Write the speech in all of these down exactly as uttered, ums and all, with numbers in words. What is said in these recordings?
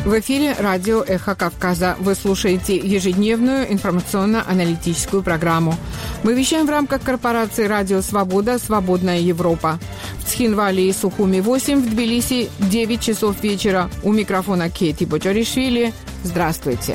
В эфире радио «Эхо Кавказа». Вы слушаете ежедневную информационно-аналитическую программу. Мы вещаем в рамках корпорации «Радио Свобода. Свободная Европа». В Цхинвале и Сухуми восемь, в Тбилиси девять часов вечера. У микрофона Кети Бочаришвили. Здравствуйте.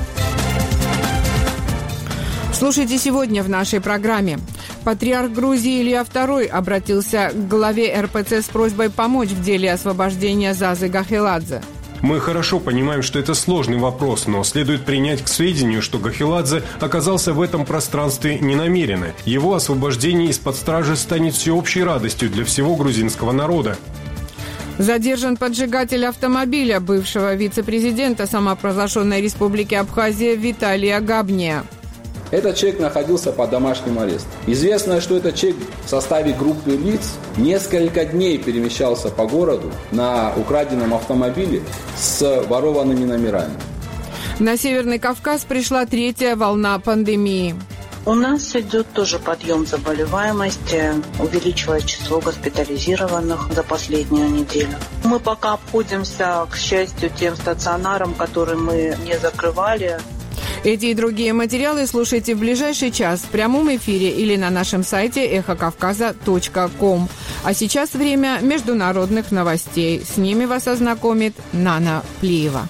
Слушайте сегодня в нашей программе. Патриарх Грузии Илья второй обратился к главе эр пэ цэ с просьбой помочь в деле освобождения Зазы Гахеладзе. Мы хорошо понимаем, что это сложный вопрос, но следует принять к сведению, что Гахеладзе оказался в этом пространстве ненамеренно. Его освобождение из-под стражи станет всеобщей радостью для всего грузинского народа. Задержан поджигатель автомобиля бывшего вице-президента самопровозглашенной республики Абхазия Виталия Габния. Этот человек находился под домашним арестом. Известно, что этот человек в составе группы лиц несколько дней перемещался по городу на украденном автомобиле с ворованными номерами. На Северный Кавказ пришла третья волна пандемии. У нас идет тоже подъем заболеваемости, увеличилось число госпитализированных за последнюю неделю. Мы пока обходимся, к счастью, тем стационаром, который мы не закрывали. Эти и другие материалы слушайте в ближайший час в прямом эфире или на нашем сайте эхо кавказа точка ком. А сейчас время международных новостей. С ними вас ознакомит Нана Плиева.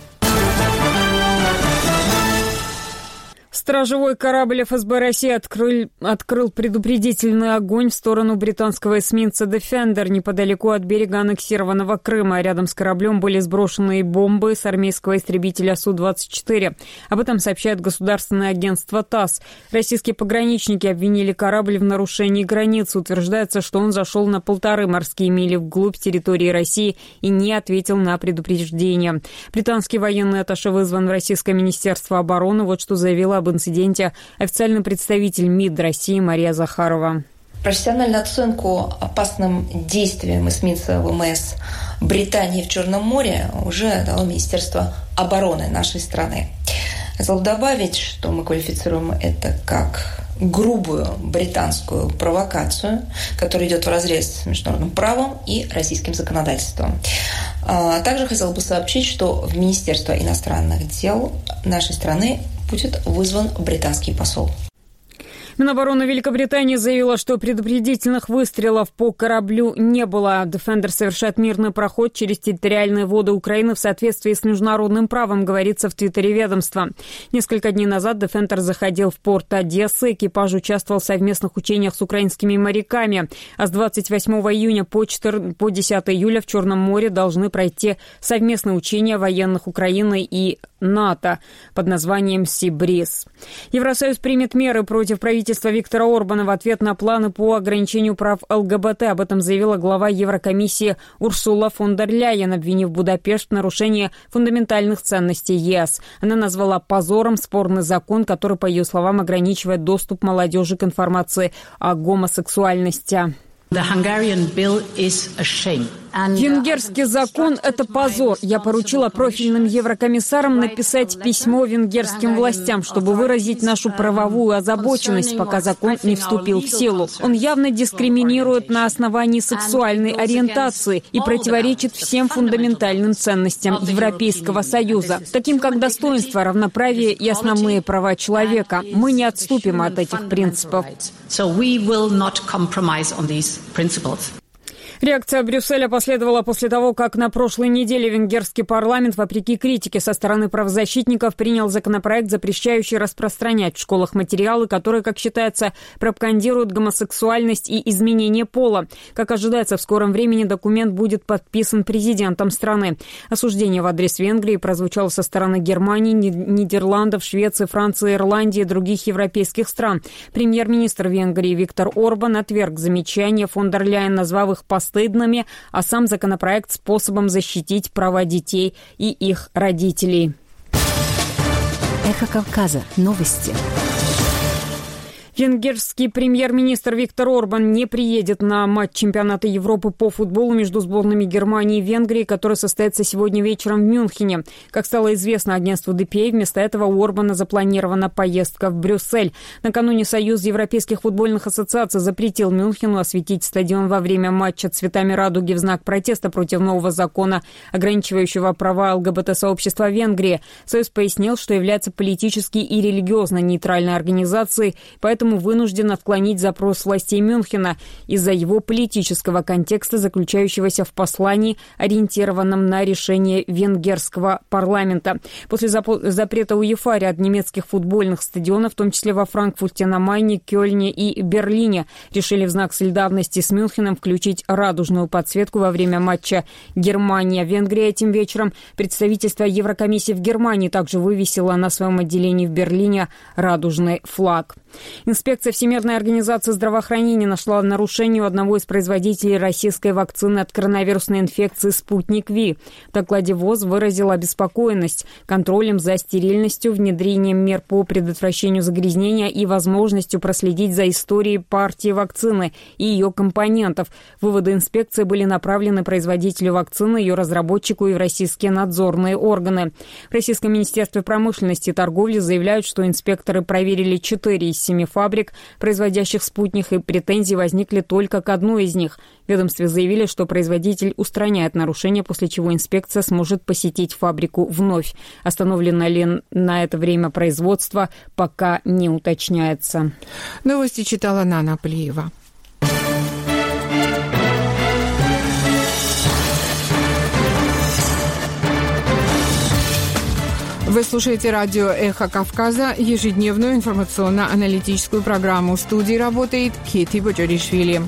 Стражевой корабль эф эс бэ России открыл, открыл предупредительный огонь в сторону британского эсминца «Дефендер» неподалеку от берега аннексированного Крыма. Рядом с кораблем были сброшены бомбы с армейского истребителя Су двадцать четыре. Об этом сообщает государственное агентство ТАСС. Российские пограничники обвинили корабль в нарушении границ. Утверждается, что он зашел на полторы морские мили вглубь территории России и не ответил на предупреждение. Британский военный атташе вызван в Российское министерство обороны. Вот что заявила об инциденте официальный представитель МИД России Мария Захарова. Профессиональную оценку опасным действиям эсминца вэ эм эс Британии в Черном море уже дало Министерство обороны нашей страны. Хотела добавить, что мы квалифицируем это как грубую британскую провокацию, которая идет вразрез с международным правом и российским законодательством. Также хотела бы сообщить, что в Министерство иностранных дел нашей страны будет вызван британский посол. Минобороны Великобритании заявила, что предупредительных выстрелов по кораблю не было. «Дефендер» совершает мирный проход через территориальные воды Украины в соответствии с международным правом, говорится в твиттере ведомства. Несколько дней назад «Дефендер» заходил в порт Одессы. Экипаж участвовал в совместных учениях с украинскими моряками. А с двадцать восьмого июня по десятого июля в Черном море должны пройти совместные учения военных Украины и НАТО под названием «Сибриз». Евросоюз примет меры против правительства Виктора Орбана в ответ на планы по ограничению прав эл гэ бэ тэ. Об этом заявила глава Еврокомиссии Урсула фон дер Ляйен, обвинив Будапешт в нарушении фундаментальных ценностей е эс. Она назвала позором спорный закон, который, по ее словам, ограничивает доступ молодежи к информации о гомосексуальности. Венгерский закон – это позор. Я поручила профильным еврокомиссарам написать письмо венгерским властям, чтобы выразить нашу правовую озабоченность, пока закон не вступил в силу. Он явно дискриминирует на основании сексуальной ориентации и противоречит всем фундаментальным ценностям Европейского Союза, таким как достоинство, равноправие и основные права человека. Мы не отступим от этих принципов. Реакция Брюсселя последовала после того, как на прошлой неделе венгерский парламент, вопреки критике со стороны правозащитников, принял законопроект, запрещающий распространять в школах материалы, которые, как считается, пропагандируют гомосексуальность и изменение пола. Как ожидается, в скором времени документ будет подписан президентом страны. Осуждение в адрес Венгрии прозвучало со стороны Германии, Нидерландов, Швеции, Франции, Ирландии и других европейских стран. Премьер-министр Венгрии Виктор Орбан отверг замечания фон дер Ляйен, назвав их постыдными, а сам законопроект способом защитить права детей и их родителей. Эхо Кавказа. Новости. Венгерский премьер-министр Виктор Орбан не приедет на матч чемпионата Европы по футболу между сборными Германии и Венгрии, который состоится сегодня вечером в Мюнхене. Как стало известно агентству ди пи эй, вместо этого у Орбана запланирована поездка в Брюссель. Накануне Союз европейских футбольных ассоциаций запретил Мюнхену осветить стадион во время матча цветами радуги в знак протеста против нового закона, ограничивающего права ЛГБТ-сообщества Венгрии. Союз пояснил, что является политически и религиозно нейтральной организацией, поэтому вынужден отклонить запрос властей Мюнхена из-за его политического контекста, заключающегося в послании, ориентированном на решение венгерского парламента. После запрета УЕФА ряд немецких футбольных стадионов, в том числе во Франкфурте на Майне, Кёльне и Берлине, решили в знак солидарности с Мюнхеном включить радужную подсветку во время матча Германия-Венгрия. Этим вечером представительство Еврокомиссии в Германии также вывесило на своем отделении в Берлине радужный флаг. Инспекция Всемирной организации здравоохранения нашла нарушение у одного из производителей российской вакцины от коронавирусной инфекции «Спутник Ви». В докладе ВОЗ выразила обеспокоенность контролем за стерильностью, внедрением мер по предотвращению загрязнения и возможностью проследить за историей партии вакцины и ее компонентов. Выводы инспекции были направлены производителю вакцины, ее разработчику и в российские надзорные органы. В Российском министерстве промышленности и торговли заявляют, что инспекторы проверили четыре из семи фабрик, производящих «Спутник», и претензии возникли только к одной из них. В ведомстве заявили, что производитель устраняет нарушения, после чего инспекция сможет посетить фабрику вновь. Остановлено ли на это время производство, пока не уточняется. Новости читала Нана Плиева. Вы слушаете радио «Эхо Кавказа», ежедневную информационно-аналитическую программу. В студии работает Кити Боджоришвили.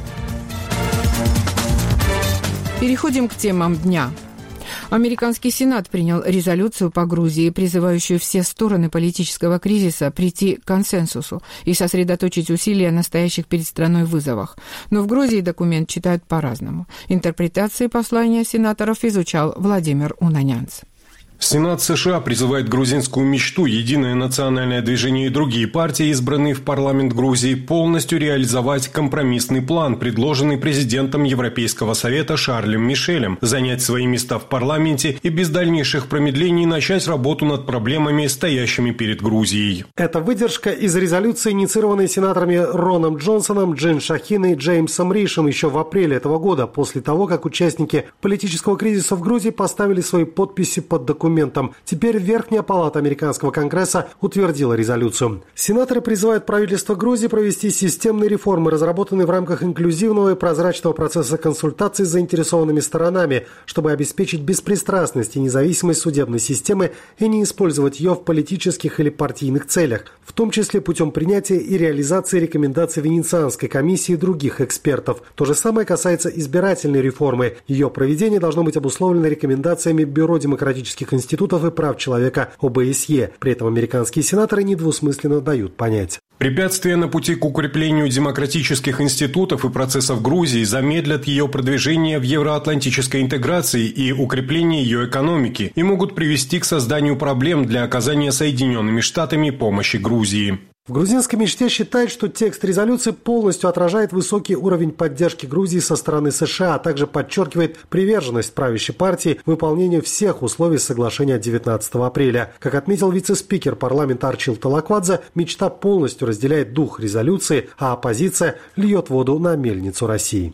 Переходим к темам дня. Американский Сенат принял резолюцию по Грузии, призывающую все стороны политического кризиса прийти к консенсусу и сосредоточить усилия на стоящих перед страной вызовах. Но в Грузии документ читают по-разному. Интерпретации послания сенаторов изучал Владимир Унанянц. Сенат США призывает грузинскую мечту, Единое национальное движение и другие партии, избранные в парламент Грузии, полностью реализовать компромиссный план, предложенный президентом Европейского совета Шарлем Мишелем, занять свои места в парламенте и без дальнейших промедлений начать работу над проблемами, стоящими перед Грузией. Это выдержка из резолюции, инициированной сенаторами Роном Джонсоном, Джин Шахин и Джеймсом Ришем еще в апреле этого года, после того, как участники политического кризиса в Грузии поставили свои подписи под документом. Теперь Верхняя палата американского конгресса утвердила резолюцию. Сенаторы призывают правительство Грузии провести системные реформы, разработанные в рамках инклюзивного и прозрачного процесса консультаций с заинтересованными сторонами, чтобы обеспечить беспристрастность и независимость судебной системы и не использовать ее в политических или партийных целях, в том числе путем принятия и реализации рекомендаций Венецианской комиссии и других экспертов. То же самое касается избирательной реформы. Ее проведение должно быть обусловлено рекомендациями Бюро демократических институтов институтов и прав человека О Бэ С Е. При этом американские сенаторы недвусмысленно дают понять. Препятствия на пути к укреплению демократических институтов и процессов Грузии замедлят ее продвижение в евроатлантической интеграции и укрепление ее экономики и могут привести к созданию проблем для оказания Соединенными Штатами помощи Грузии. В грузинской мечте считают, что текст резолюции полностью отражает высокий уровень поддержки Грузии со стороны США, а также подчеркивает приверженность правящей партии выполнению всех условий соглашения девятнадцатого апреля. Как отметил вице-спикер парламента Арчил Талаквадзе, мечта полностью разделяет дух резолюции, а оппозиция льет воду на мельницу России.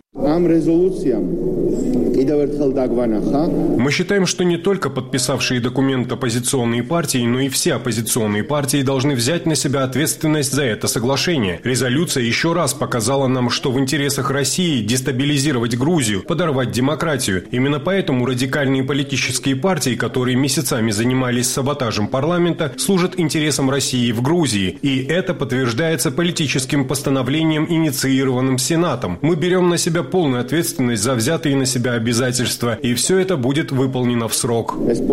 Мы считаем, что не только подписавшие документ оппозиционные партии, но и все оппозиционные партии должны взять на себя ответственность за это соглашение. Резолюция еще раз показала нам, что в интересах России дестабилизировать Грузию, подорвать демократию. Именно поэтому радикальные политические партии, которые месяцами занимались саботажем парламента, служат интересам России в Грузии. И это подтверждается политическим постановлением, инициированным Сенатом. Мы берем на себя полную ответственность за взятые на на себя обязательства, и все это будет выполнено в срок.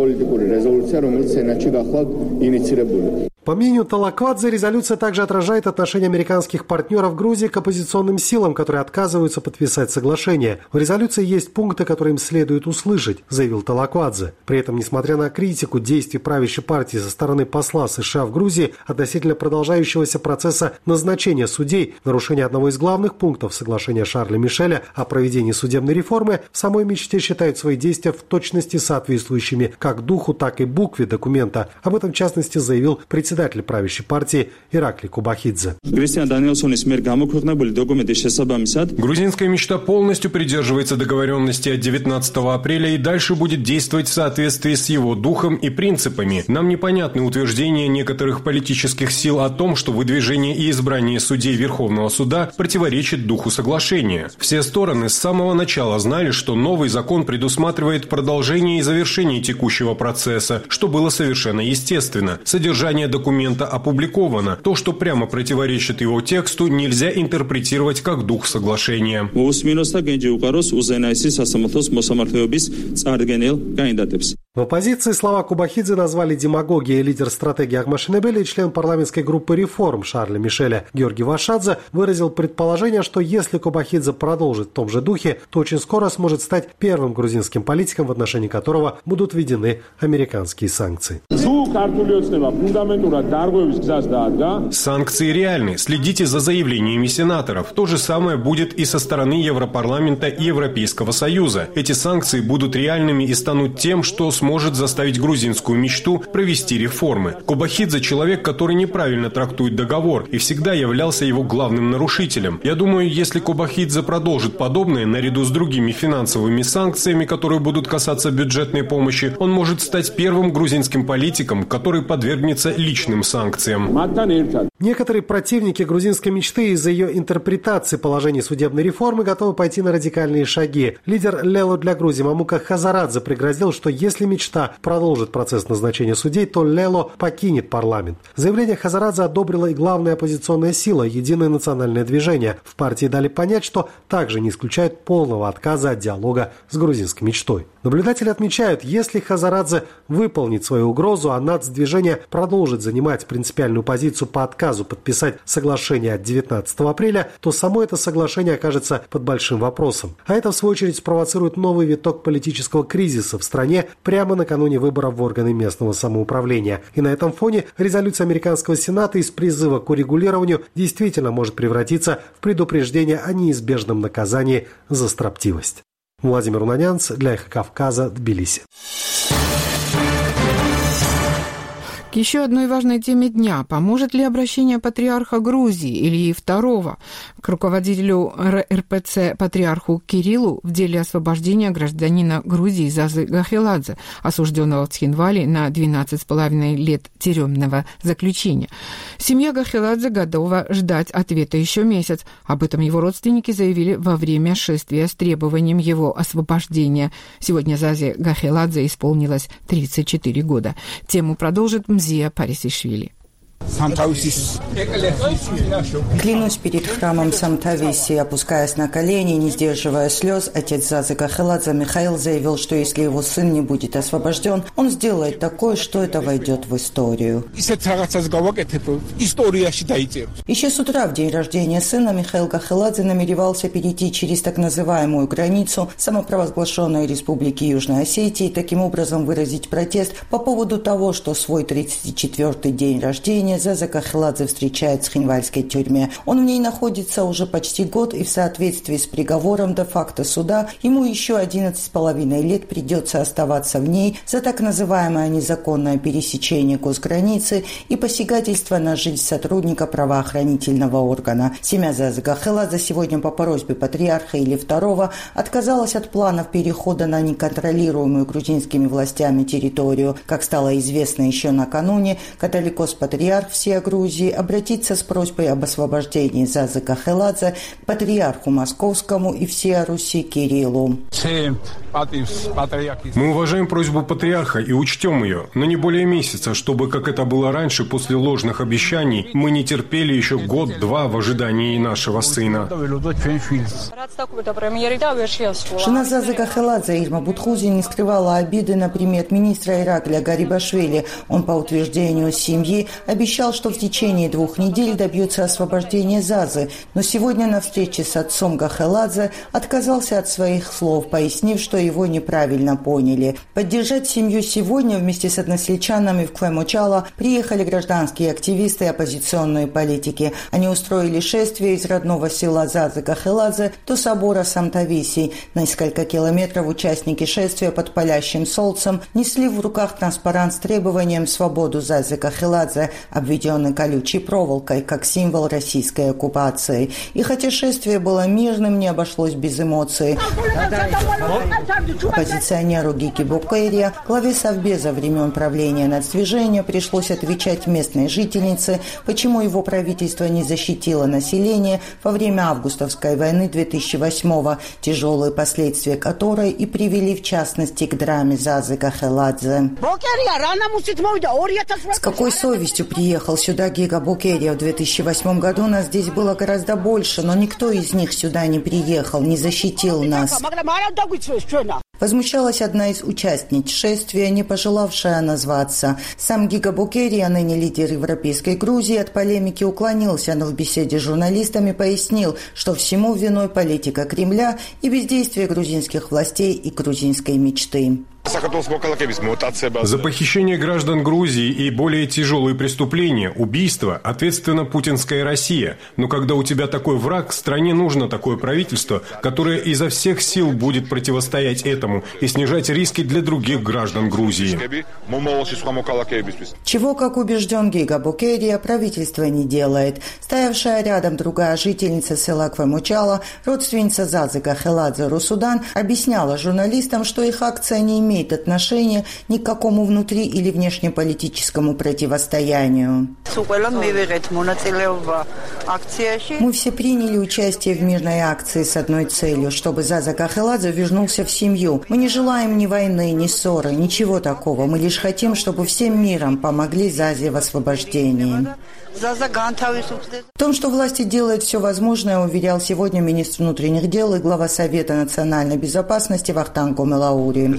По мнению Талаквадзе, резолюция также отражает отношение американских партнеров Грузии к оппозиционным силам, которые отказываются подписать соглашение. В резолюции есть пункты, которые им следует услышать, заявил Талаквадзе. При этом, несмотря на критику действий правящей партии со стороны посла США в Грузии относительно продолжающегося процесса назначения судей, нарушение одного из главных пунктов соглашения Шарля Мишеля о проведении судебной реформы, в самой мечте считают свои действия в точности соответствующими как духу, так и букве документа. Об этом, в частности, заявил председатель председатель правящей партии Иракли Кубахидзе. Грузинская мечта полностью придерживается договоренности от девятнадцатого апреля и дальше будет действовать в соответствии с его духом и принципами. Нам непонятны утверждения некоторых политических сил о том, что выдвижение и избрание судей Верховного суда противоречит духу соглашения. Все стороны с самого начала знали, что новый закон предусматривает продолжение и завершение текущего процесса, что было совершенно естественно. Содержание документа документа опубликовано. То, что прямо противоречит его тексту, нельзя интерпретировать как дух соглашения. В оппозиции слова Кубахидзе назвали демагогией. Лидер стратегии Ахмашинебели и член парламентской группы реформ Шарля Мишеля Георгий Вашадзе выразил предположение, что если Кубахидзе продолжит в том же духе, то очень скоро сможет стать первым грузинским политиком, в отношении которого будут введены американские санкции. Санкции реальны. Следите за заявлениями сенаторов. То же самое будет и со стороны Европарламента и Европейского Союза. Эти санкции будут реальными и станут тем, что сможет заставить грузинскую мечту провести реформы. Кубахидзе – человек, который неправильно трактует договор и всегда являлся его главным нарушителем. Я думаю, если Кубахидзе продолжит подобное, наряду с другими финансовыми санкциями, которые будут касаться бюджетной помощи, он может стать первым грузинским политиком, который подвергнется личным санкциям. Некоторые противники грузинской мечты из-за ее интерпретации положений судебной реформы готовы пойти на радикальные шаги. Лидер Лело для Грузии Мамука Хазарадзе пригрозил, что если мечта продолжит процесс назначения судей, то Лело покинет парламент. Заявление Хазарадзе одобрила и главная оппозиционная сила «Единое национальное движение». В партии дали понять, что также не исключают полного отказа от диалога с грузинской мечтой. Наблюдатели отмечают, если Хазарадзе выполнит свою угрозу, а нацдвижение продолжит занимать принципиальную позицию по отказу подписать соглашение от девятнадцатого апреля, то само это соглашение окажется под большим вопросом. А это, в свою очередь, спровоцирует новый виток политического кризиса в стране прямо накануне выборов в органы местного самоуправления. И на этом фоне резолюция американского Сената из призыва к урегулированию действительно может превратиться в предупреждение о неизбежном наказании за строптивость. Владимир Унанянц для «Эхо Кавказа», Тбилиси. К еще одной важной теме дня. Поможет ли обращение патриарха Грузии Ильи второго к руководителю эр эр пэ цэ патриарху Кириллу в деле освобождения гражданина Грузии Зазы Гахеладзе, осужденного в Цхинвале на двенадцать с половиной лет тюремного заключения? Семья Гахеладзе готова ждать ответа еще месяц. Об этом его родственники заявили во время шествия с требованием его освобождения. Сегодня Зазе Гахеладзе исполнилось тридцать четыре года. Тему продолжит Мзия Парисишвили. Клянусь перед храмом Самтависи, опускаясь на колени, не сдерживая слез, отец Зазы Гахеладзе Михаил заявил, что если его сын не будет освобожден, он сделает такое, что это войдет в историю. Еще с утра, в день рождения сына, Михаил Гахеладзе намеревался перейти через так называемую границу самопровозглашенной Республики Южной Осетии и таким образом выразить протест по поводу того, что свой тридцать четвёртый день рождения Заза Гахеладзе встречает в цхинвальской тюрьме. Он в ней находится уже почти год, и в соответствии с приговором де-факто суда ему еще одиннадцать с половиной лет придется оставаться в ней за так называемое незаконное пересечение госграницы и посягательство на жизнь сотрудника правоохранительного органа. Семья Зазы Гахеладзе сегодня по просьбе патриарха Ильи второго отказалась от планов перехода на неконтролируемую грузинскими властями территорию. Как стало известно еще накануне, католикос-патриарх всей Грузии обратиться с просьбой об освобождении Зазы Гахеладзе к патриарху Московскому и всей Руси Кириллу. Мы уважаем просьбу патриарха и учтем ее, но не более месяца, чтобы, как это было раньше, после ложных обещаний, мы не терпели еще год-два в ожидании нашего сына. Жена Зазы Гахеладзе Ирма Бутхузи не скрывала обиды на премьер-министра Иракля Гарибашвили. Он, по утверждению семьи, обещал, что в течение двух недель добьется освобождения Зазы, но сегодня на встрече с отцом Гахеладзе отказался от своих слов, пояснив, что его неправильно поняли. Поддержать семью сегодня вместе с односельчанами в Квемочало приехали гражданские активисты и оппозиционные политики. Они устроили шествие из родного села Зазы Гахеладзе до собора Самтависи. Несколько километров участники шествия под палящим солнцем несли в руках транспарант с требованием свободу Зазы Гахеладзе, обведенный колючей проволокой, как символ российской оккупации. И хотя шествие было мирным, не обошлось без эмоций. Оппозиционеру Гиги Букерия, главе Совбеза времен правления нацдвижения, пришлось отвечать местной жительнице, почему его правительство не защитило население во время августовской войны две тысячи восьмого, тяжелые последствия которой и привели в частности к драме Зазы Гахеладзе. С какой совестью приехал сюда Гига Букерия в две тысячи восьмом году? Нас здесь было гораздо больше, но никто из них сюда не приехал, не защитил нас. Возмущалась одна из участниц шествия, не пожелавшая назваться. Сам Гига Букерия, ныне лидер Европейской Грузии, от полемики уклонился, но в беседе с журналистами пояснил, что всему виной политика Кремля и бездействие грузинских властей и грузинской мечты. За похищение граждан Грузии и более тяжелые преступления, убийства, ответственна путинская Россия. Но когда у тебя такой враг, стране нужно такое правительство, которое изо всех сил будет противостоять этому и снижать риски для других граждан Грузии. Чего, как убежден Гига Букерия, правительство не делает. Стоявшая рядом другая жительница села Квемочало, родственница Зазы Гахеладзе Русудан, объясняла журналистам, что их акция не имеет имеет отношение ни к какому внутри- или внешнеполитическому противостоянию. Мы все приняли участие в мирной акции с одной целью, чтобы Заза Гахеладзе вернулся в семью. Мы не желаем ни войны, ни ссоры, ничего такого. Мы лишь хотим, чтобы всем миром помогли Зазе в освобождении. В том, что власти делают все возможное, уверял сегодня министр внутренних дел и глава Совета национальной безопасности Вахтанг Гомелаури.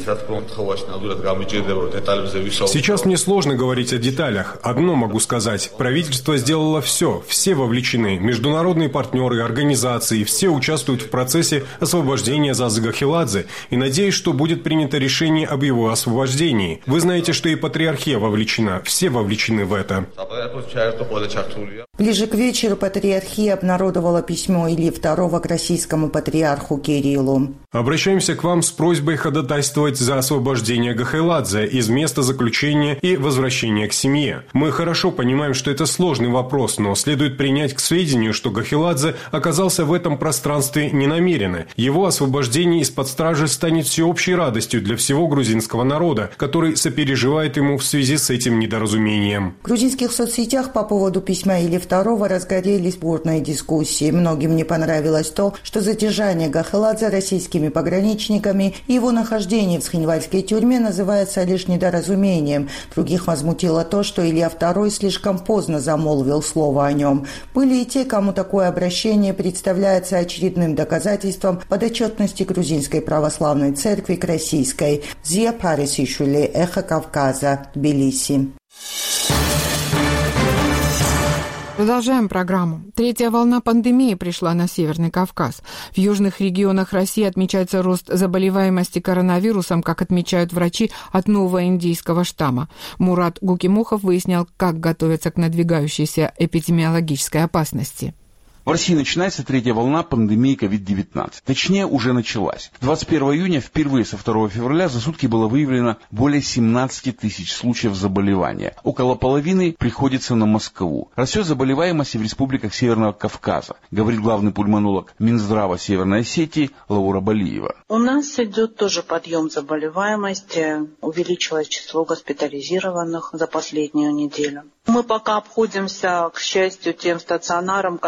Сейчас мне сложно говорить о деталях. Одно могу сказать. Правительство сделало все. Все вовлечены. Международные партнеры, организации. Все участвуют в процессе освобождения Зазы Гахеладзе. И надеюсь, что будет принято решение об его освобождении. Вы знаете, что и патриархия вовлечена. Все вовлечены в это. Ближе к вечеру патриархия обнародовала письмо Ильи второго к российскому патриарху Кириллу. Обращаемся к вам с просьбой ходатайствовать за освобождение Гахеладзе из места заключения и возвращения к семье. Мы хорошо понимаем, что это сложный вопрос, но следует принять к сведению, что Гахеладзе оказался в этом пространстве ненамеренно. Его освобождение из-под стражи станет всеобщей радостью для всего грузинского народа, который сопереживает ему в связи с этим недоразумением. В грузинских соцсетях по поводу письма Ильи второго разгорелись бурные дискуссии. Многим не понравилось то, что задержание Гахеладзе российскими пограничниками и его нахождение в Схинвальской тюрьме называется лишь недоразумением. Других возмутило то, что Илья второй слишком поздно замолвил слово о нем. Были и те, кому такое обращение представляется очередным доказательством подотчетности грузинской православной церкви к российской. Зия Парисишвили, Эхо Кавказа, Тбилиси. Продолжаем программу. Третья волна пандемии пришла на Северный Кавказ. В южных регионах России отмечается рост заболеваемости коронавирусом, как отмечают врачи, от нового индийского штамма. Мурат Гукимухов выяснял, как готовятся к надвигающейся эпидемиологической опасности. В России начинается третья волна пандемии ковид девятнадцать. Точнее, уже началась. двадцать первого июня впервые со второго февраля за сутки было выявлено более семнадцать тысяч случаев заболевания. Около половины приходится на Москву. Растет заболеваемость в республиках Северного Кавказа, говорит главный пульмонолог Минздрава Северной Осетии Лаура Балиева. У нас идет тоже подъем заболеваемости. Увеличилось число госпитализированных за последнюю неделю. Мы пока обходимся, к счастью, тем стационаром, который мы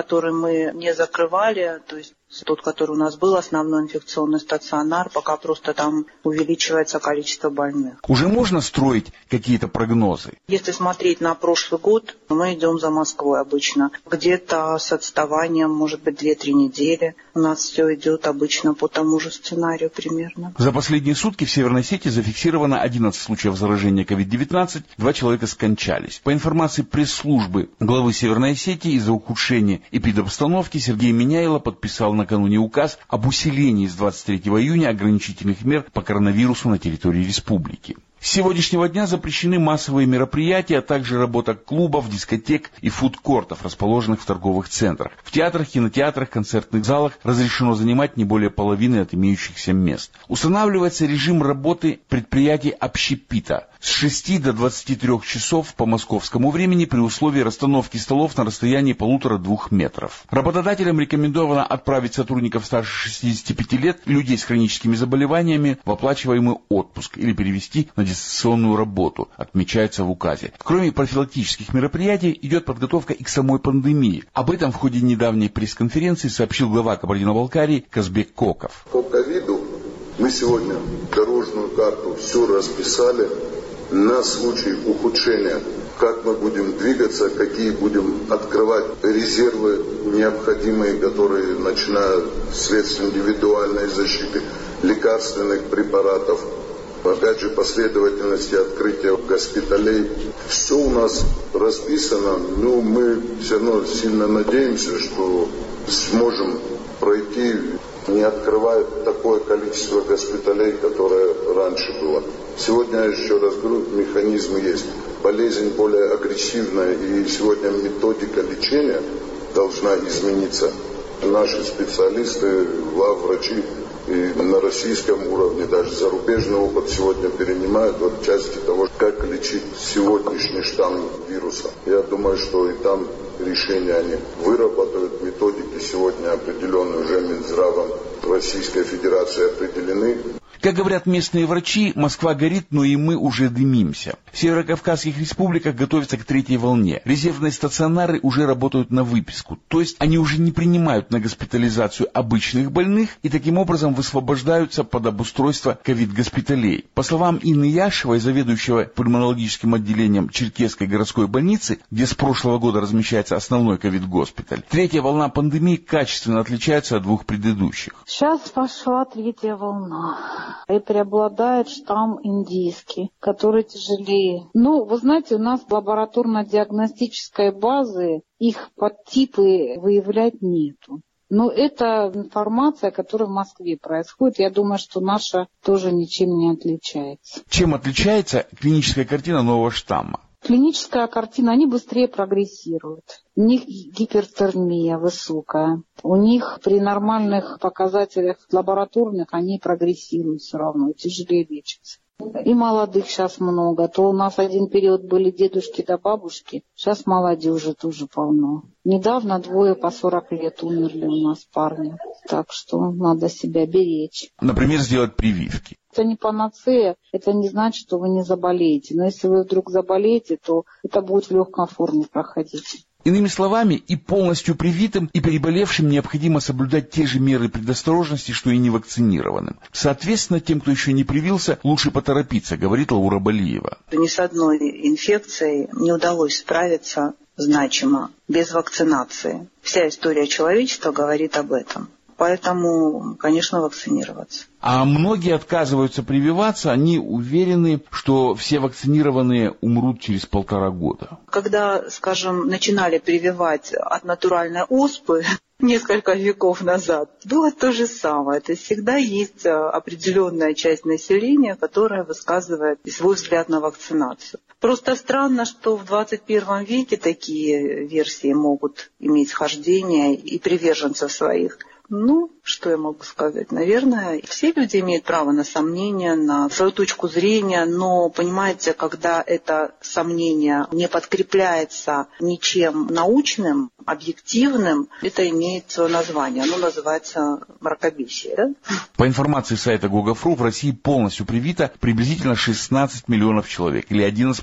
мы не закрывали, то есть тот, который у нас был, основной инфекционный стационар, пока просто там увеличивается количество больных. Уже можно строить какие-то прогнозы? Если смотреть на прошлый год, мы идем за Москвой обычно. Где-то с отставанием, может быть, две-три недели. У нас все идет обычно по тому же сценарию примерно. За последние сутки в Северной Осетии зафиксировано одиннадцать случаев заражения ковид девятнадцать, два человека скончались. По информации пресс-службы главы Северной Осетии, из-за ухудшения эпидобстановки Сергей Миняйло подписал накануне указ об усилении с двадцать третьего июня ограничительных мер по коронавирусу на территории республики. С сегодняшнего дня запрещены массовые мероприятия, а также работа клубов, дискотек и фудкортов, расположенных в торговых центрах. В театрах, кинотеатрах, концертных залах разрешено занимать не более половины от имеющихся мест. Устанавливается режим работы предприятий общепита с шести до двадцати трёх часов по московскому времени при условии расстановки столов на расстоянии полутора-двух метров. Работодателям рекомендовано отправить сотрудников старше шестидесяти пяти лет и людей с хроническими заболеваниями в оплачиваемый отпуск или перевести на дистанционную работу, отмечается в указе. Кроме профилактических мероприятий, идет подготовка и к самой пандемии. Об этом в ходе недавней пресс-конференции сообщил глава Кабардино-Балкарии Казбек Коков. По ковиду мы сегодня дорожную карту все расписали на случай ухудшения. Как мы будем двигаться, какие будем открывать резервы необходимые, которые начинают средств индивидуальной защиты, лекарственных препаратов. Опять же, последовательности открытия госпиталей. Все у нас расписано, но мы все равно сильно надеемся, что сможем пройти, не открывая такое количество госпиталей, которое раньше было. Сегодня, еще раз говорю, механизм есть. Болезнь более агрессивная, и сегодня методика лечения должна измениться. Наши специалисты, главврачи, и на российском уровне, даже зарубежный опыт сегодня перенимают вот части того, как лечить сегодняшний штамм вируса. Я думаю, что и там решения они выработают, методики сегодня определенные уже Минздравом Российской Федерации определены. Как говорят местные врачи, Москва горит, но и мы уже дымимся. В северокавказских республиках готовятся к третьей волне. Резервные стационары уже работают на выписку. То есть они уже не принимают на госпитализацию обычных больных и таким образом высвобождаются под обустройство ковид-госпиталей. По словам Инны Яшевой, заведующего пульмонологическим отделением Черкесской городской больницы, где с прошлого года размещается основной ковид-госпиталь, третья волна пандемии качественно отличается от двух предыдущих. Сейчас пошла третья волна. И преобладает штамм индийский, который тяжелее. Ну, вы знаете, у нас лабораторно-диагностической базы, их подтипы выявлять нету. Но это информация, которая в Москве происходит. Я думаю, что наша тоже ничем не отличается. Чем отличается клиническая картина нового штамма? Клиническая картина, они быстрее прогрессируют. У них гипертермия высокая. У них при нормальных показателях лабораторных они прогрессируют все равно, тяжелее лечатся. И молодых сейчас много. То у нас один период были дедушки да бабушки, сейчас молодежи тоже полно. Недавно двое по сорок лет умерли у нас парни. Так что надо себя беречь. Например, сделать прививки. Это не панацея, это не значит, что вы не заболеете. Но если вы вдруг заболеете, то это будет в легкой форме проходить. Иными словами, и полностью привитым, и переболевшим необходимо соблюдать те же меры предосторожности, что и невакцинированным. Соответственно, тем, кто еще не привился, лучше поторопиться, говорит Лаура Балиева. Ни с одной инфекцией не удалось справиться значимо без вакцинации. Вся история человечества говорит об этом. Поэтому, конечно, вакцинироваться. А многие отказываются прививаться, они уверены, что все вакцинированные умрут через полтора года. Когда, скажем, начинали прививать от натуральной оспы несколько веков назад, было то же самое. То есть всегда есть определенная часть населения, которая высказывает свой взгляд на вакцинацию. Просто странно, что в двадцать первом веке такие версии могут иметь хождение и приверженцев своих. Ну, что я могу сказать? Наверное, все люди имеют право на сомнения, на свою точку зрения, но, понимаете, когда это сомнение не подкрепляется ничем научным, объективным, это имеет свое название. Оно называется мракобесие. Да? По информации сайта Гога точка фру, в России полностью привито приблизительно шестнадцать миллионов человек, или одиннадцать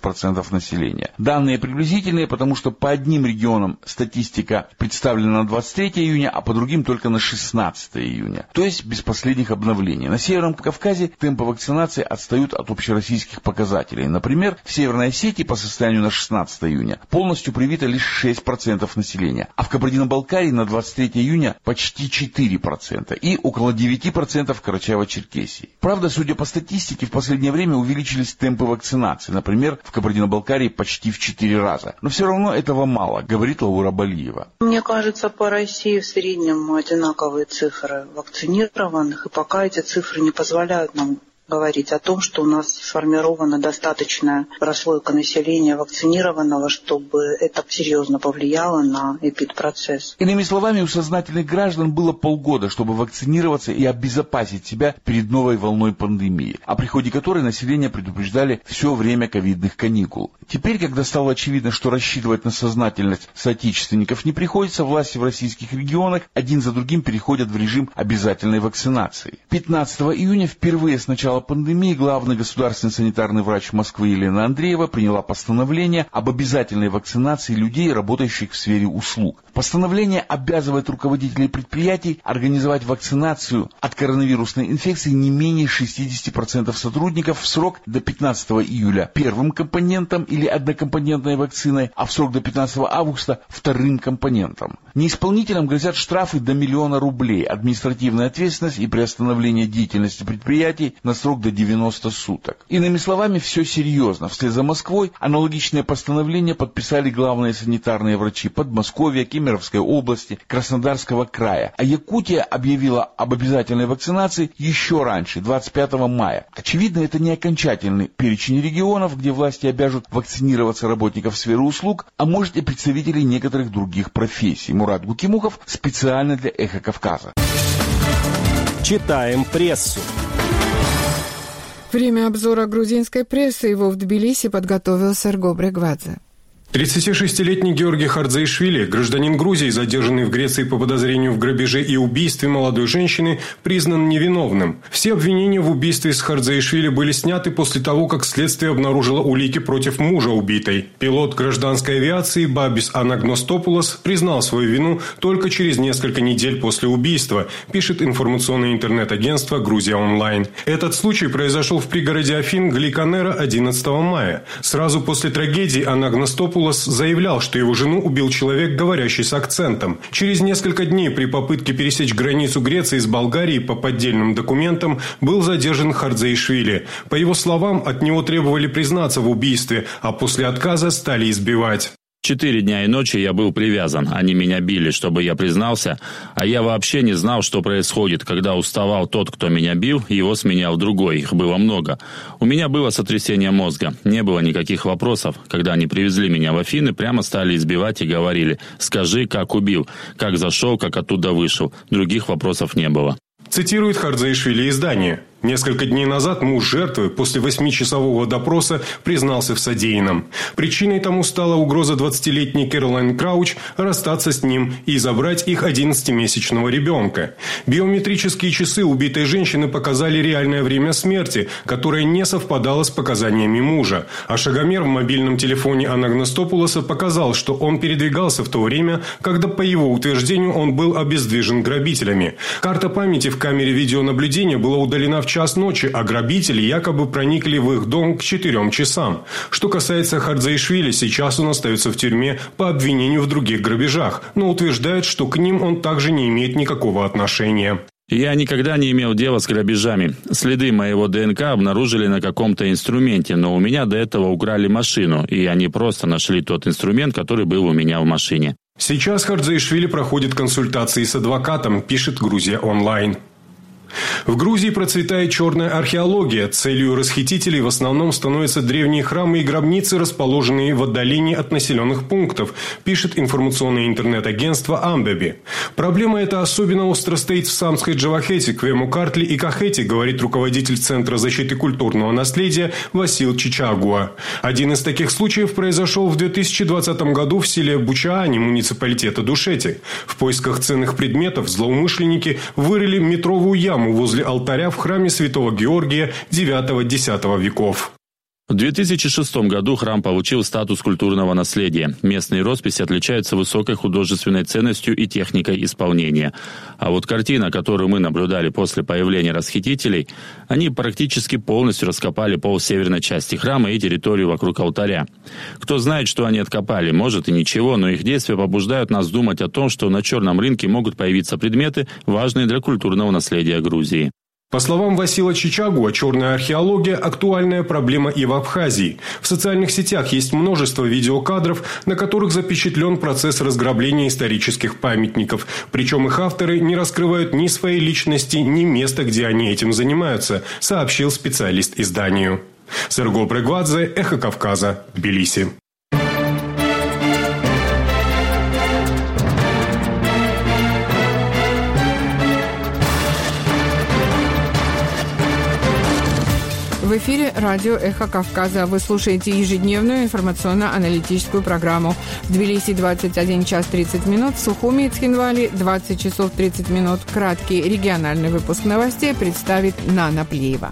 процентов населения. Данные приблизительные, потому что по одним регионам статистика представлена на двадцать третье июня, а по другим только на шестнадцатое июня. То есть без последних обновлений. На Северном Кавказе темпы вакцинации отстают от общероссийских показателей. Например, в Северной Осетии по состоянию на шестнадцатое июня полностью привито лишь шесть процентов населения, а в Кабардино-Балкарии на двадцать третье июня почти четыре процента и около девять процентов в Карачаево-Черкесии. Правда, судя по статистике, в последнее время увеличились темпы вакцинации. Например, в Кабардино-Балкарии почти в четыре раза. Но все равно этого мало, говорит Лаура Балиева. Мне кажется, по России в среднем одинаковые цифры вакцинированных, и пока эти цифры не позволяют нам говорить о том, что у нас сформирована достаточная прослойка населения вакцинированного, чтобы это серьезно повлияло на эпидпроцесс. Иными словами, у сознательных граждан было полгода, чтобы вакцинироваться и обезопасить себя перед новой волной пандемии, о приходе которой население предупреждали все время ковидных каникул. Теперь, когда стало очевидно, что рассчитывать на сознательность соотечественников не приходится, власти в российских регионах один за другим переходят в режим обязательной вакцинации. пятнадцатого июня впервые с начала пандемии главный государственный санитарный врач Москвы Елена Андреева приняла постановление об обязательной вакцинации людей, работающих в сфере услуг. Постановление обязывает руководителей предприятий организовать вакцинацию от коронавирусной инфекции не менее шестьдесят процентов сотрудников в срок до пятнадцатого июля первым компонентом или однокомпонентной вакциной, а в срок до пятнадцатого августа вторым компонентом. Неисполнителям грозят штрафы до миллиона рублей, административная ответственность и приостановление деятельности предприятий на срок до девяноста суток. Иными словами, все серьезно. Вслед за Москвой аналогичное постановление подписали главные санитарные врачи Подмосковья, Кемеровской области, Краснодарского края. А Якутия объявила об обязательной вакцинации еще раньше, двадцать пятого мая. Очевидно, это не окончательный перечень регионов, где власти обяжут вакцинироваться работников сферы услуг, а может и представителей некоторых других профессий. Мурат Гукимухов специально для «Эхо Кавказа». Читаем прессу. Время обзора грузинской прессы. Его в Тбилиси подготовил Серго Брегвадзе. тридцатишестилетний Георгий Хардзаишвили, гражданин Грузии, задержанный в Греции по подозрению в грабеже и убийстве молодой женщины, признан невиновным. Все обвинения в убийстве с Хардзаишвили были сняты после того, как следствие обнаружило улики против мужа убитой. Пилот гражданской авиации Бабис Анагностопулос признал свою вину только через несколько недель после убийства, пишет информационное интернет-агентство «Грузия онлайн». Этот случай произошел в пригороде Афин Гликанера одиннадцатого мая. Сразу после трагедии Анагностопулос заявлял, что его жену убил человек, говорящий с акцентом. Через несколько дней при попытке пересечь границу Греции с Болгарией по поддельным документам был задержан Хардзаишвили. По его словам, от него требовали признаться в убийстве, а после отказа стали избивать. Четыре дня и ночи я был привязан. Они меня били, чтобы я признался. А я вообще не знал, что происходит. Когда уставал тот, кто меня бил, его сменял другой. Их было много. У меня было сотрясение мозга. Не было никаких вопросов. Когда они привезли меня в Афины, прямо стали избивать и говорили: «Скажи, как убил, как зашел, как оттуда вышел». Других вопросов не было. Цитирует Хардзаишвили издание. Несколько дней назад муж жертвы после восьмичасового допроса признался в содеянном. Причиной тому стала угроза двадцатилетней Кэролайн Крауч расстаться с ним и забрать их одиннадцатимесячного ребенка. Биометрические часы убитой женщины показали реальное время смерти, которое не совпадало с показаниями мужа. А шагомер в мобильном телефоне Анагностопулоса показал, что он передвигался в то время, когда, по его утверждению, он был обездвижен грабителями. Карта памяти в камере видеонаблюдения была удалена в час ночи, а грабители якобы проникли в их дом к четырем часам. Что касается Хардзаишвили, сейчас он остается в тюрьме по обвинению в других грабежах, но утверждает, что к ним он также не имеет никакого отношения. Я никогда не имел дела с грабежами. Следы моего ДНК обнаружили на каком-то инструменте, но у меня до этого украли машину, и они просто нашли тот инструмент, который был у меня в машине. Сейчас Хардзаишвили проходит консультации с адвокатом, пишет «Грузия онлайн». В Грузии процветает черная археология. Целью расхитителей в основном становятся древние храмы и гробницы, расположенные в отдалении от населенных пунктов, пишет информационное интернет-агентство «Амбеби». Проблема эта особенно остро стоит в Самской Джавахете, Квему-Картли и Кахете, говорит руководитель Центра защиты культурного наследия Васил Чичагуа. Один из таких случаев произошел в две тысячи двадцатом году в селе Бучаани муниципалитета Душети. В поисках ценных предметов злоумышленники вырыли метровую яму возле алтаря в храме Святого Георгия девятого-десятого веков. В две тысячи шестом году храм получил статус культурного наследия. Местные росписи отличаются высокой художественной ценностью и техникой исполнения. А вот картина, которую мы наблюдали после появления расхитителей, они практически полностью раскопали пол северной части храма и территорию вокруг алтаря. Кто знает, что они откопали, может и ничего, но их действия побуждают нас думать о том, что на черном рынке могут появиться предметы, важные для культурного наследия Грузии. По словам Васила Чичагуа, черная археология – актуальная проблема и в Абхазии. В социальных сетях есть множество видеокадров, на которых запечатлен процесс разграбления исторических памятников. Причем их авторы не раскрывают ни своей личности, ни места, где они этим занимаются, сообщил специалист изданию. Серго Брегвадзе, Эхо Кавказа, Тбилиси. В эфире радио «Эхо Кавказа». Вы слушаете ежедневную информационно-аналитическую программу. В Тбилиси двадцать один час тридцать минут, в Сухуми и Цхинвали двадцать часов тридцать минут. Краткий региональный выпуск новостей представит Нана Плеева.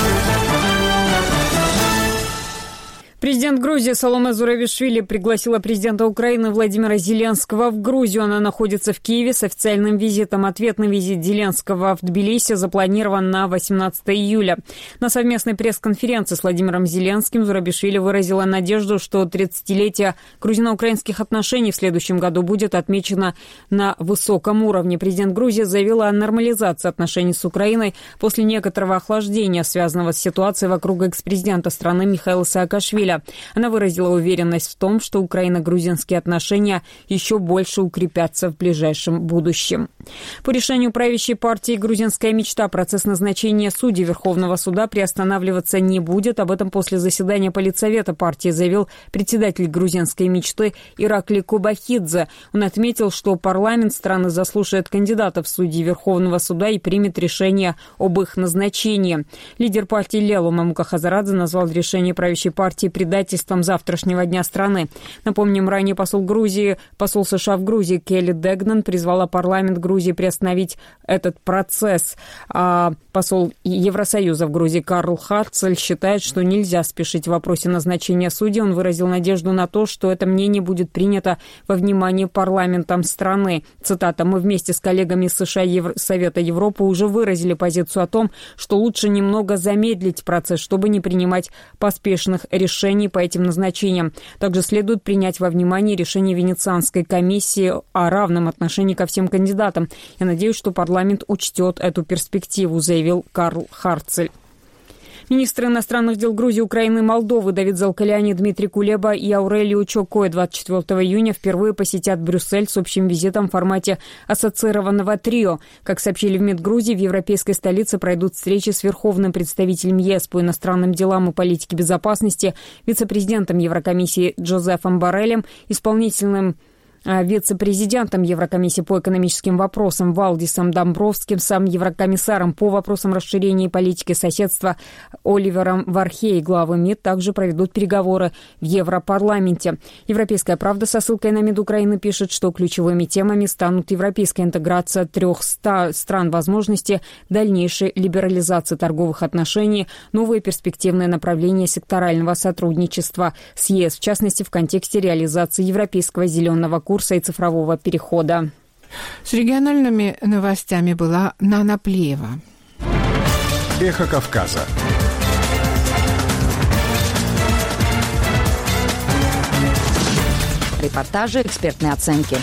Президент Грузии Саломе Зурабишвили пригласила президента Украины Владимира Зеленского в Грузию. Она находится в Киеве с официальным визитом. Ответный визит Зеленского в Тбилиси запланирован на восемнадцатое июля. На совместной пресс-конференции с Владимиром Зеленским Зурабишвили выразила надежду, что тридцатилетие грузино-украинских отношений в следующем году будет отмечено на высоком уровне. Президент Грузии заявила о нормализации отношений с Украиной после некоторого охлаждения, связанного с ситуацией вокруг экс-президента страны Михаила Саакашвили. Она выразила уверенность в том, что украино-грузинские отношения еще больше укрепятся в ближайшем будущем. По решению правящей партии «Грузинская мечта» процесс назначения судей Верховного суда приостанавливаться не будет. Об этом после заседания Политсовета партии заявил председатель «Грузинской мечты» Иракли Кубахидзе. Он отметил, что парламент страны заслушает кандидатов в судьи Верховного суда и примет решение об их назначении. Лидер партии Лелу Мамука Хазарадзе назвал решение правящей партии предательством завтрашнего дня страны. Напомним, ранее посол Грузии, посол США в Грузии Келли Дегнан призвала парламент Грузии приостановить этот процесс. А посол Евросоюза в Грузии Карл Харцель считает, что нельзя спешить в вопросе назначения судей. Он выразил надежду на то, что это мнение будет принято во внимание парламентом страны. Цитата: «Мы вместе с коллегами из США и Евро- Совета Европы уже выразили позицию о том, что лучше немного замедлить процесс, чтобы не принимать поспешных решений по этим назначениям. Также следует принять во внимание решение Венецианской комиссии о равном отношении ко всем кандидатам. Я надеюсь, что парламент учтет эту перспективу», заявил Карл Харцель. Министры иностранных дел Грузии, Украины и Молдовы Давид Залкаляни, Дмитрий Кулеба и Аурелио Чокой двадцать четвёртого июня впервые посетят Брюссель с общим визитом в формате ассоциированного трио. Как сообщили в МИД Грузии, в европейской столице пройдут встречи с верховным представителем ЕС по иностранным делам и политике безопасности, вице-президентом Еврокомиссии Джозефом Борреллем, исполнительным вице-президентом Еврокомиссии по экономическим вопросам Валдисом Домбровскисом, еврокомиссаром по вопросам расширения и политики соседства Оливером Вархей. Главы МИД также проведут переговоры в Европарламенте. «Европейская правда» со ссылкой на МИД Украины пишет, что ключевыми темами станут европейская интеграция трех стран, возможности дальнейшей либерализации торговых отношений, новые перспективные направления секторального сотрудничества с ЕС, в частности, в контексте реализации европейского зеленого курса курса и цифрового перехода. С региональными новостями была Нана Плеева. Эхо Кавказа. Репортажи, экспертные оценки.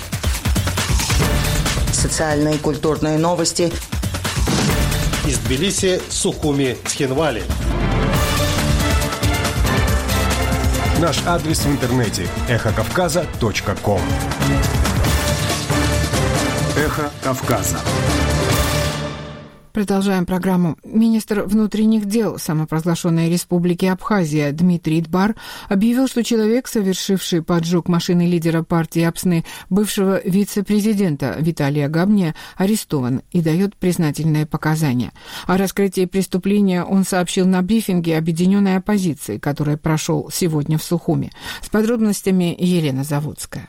Социальные и культурные новости. Из Тбилиси, Сухуми, Цхинвали. Наш адрес в интернете – эхо кавказа точка ком. Эхо Кавказа. Продолжаем программу. Министр внутренних дел самопровозглашенной республики Абхазия Дмитрий Дбар объявил, что человек, совершивший поджог машины лидера партии Апсны, бывшего вице-президента Виталия Габния, арестован и дает признательные показания. О раскрытии преступления он сообщил на брифинге объединенной оппозиции, который прошел сегодня в Сухуми. С подробностями Елена Заводская.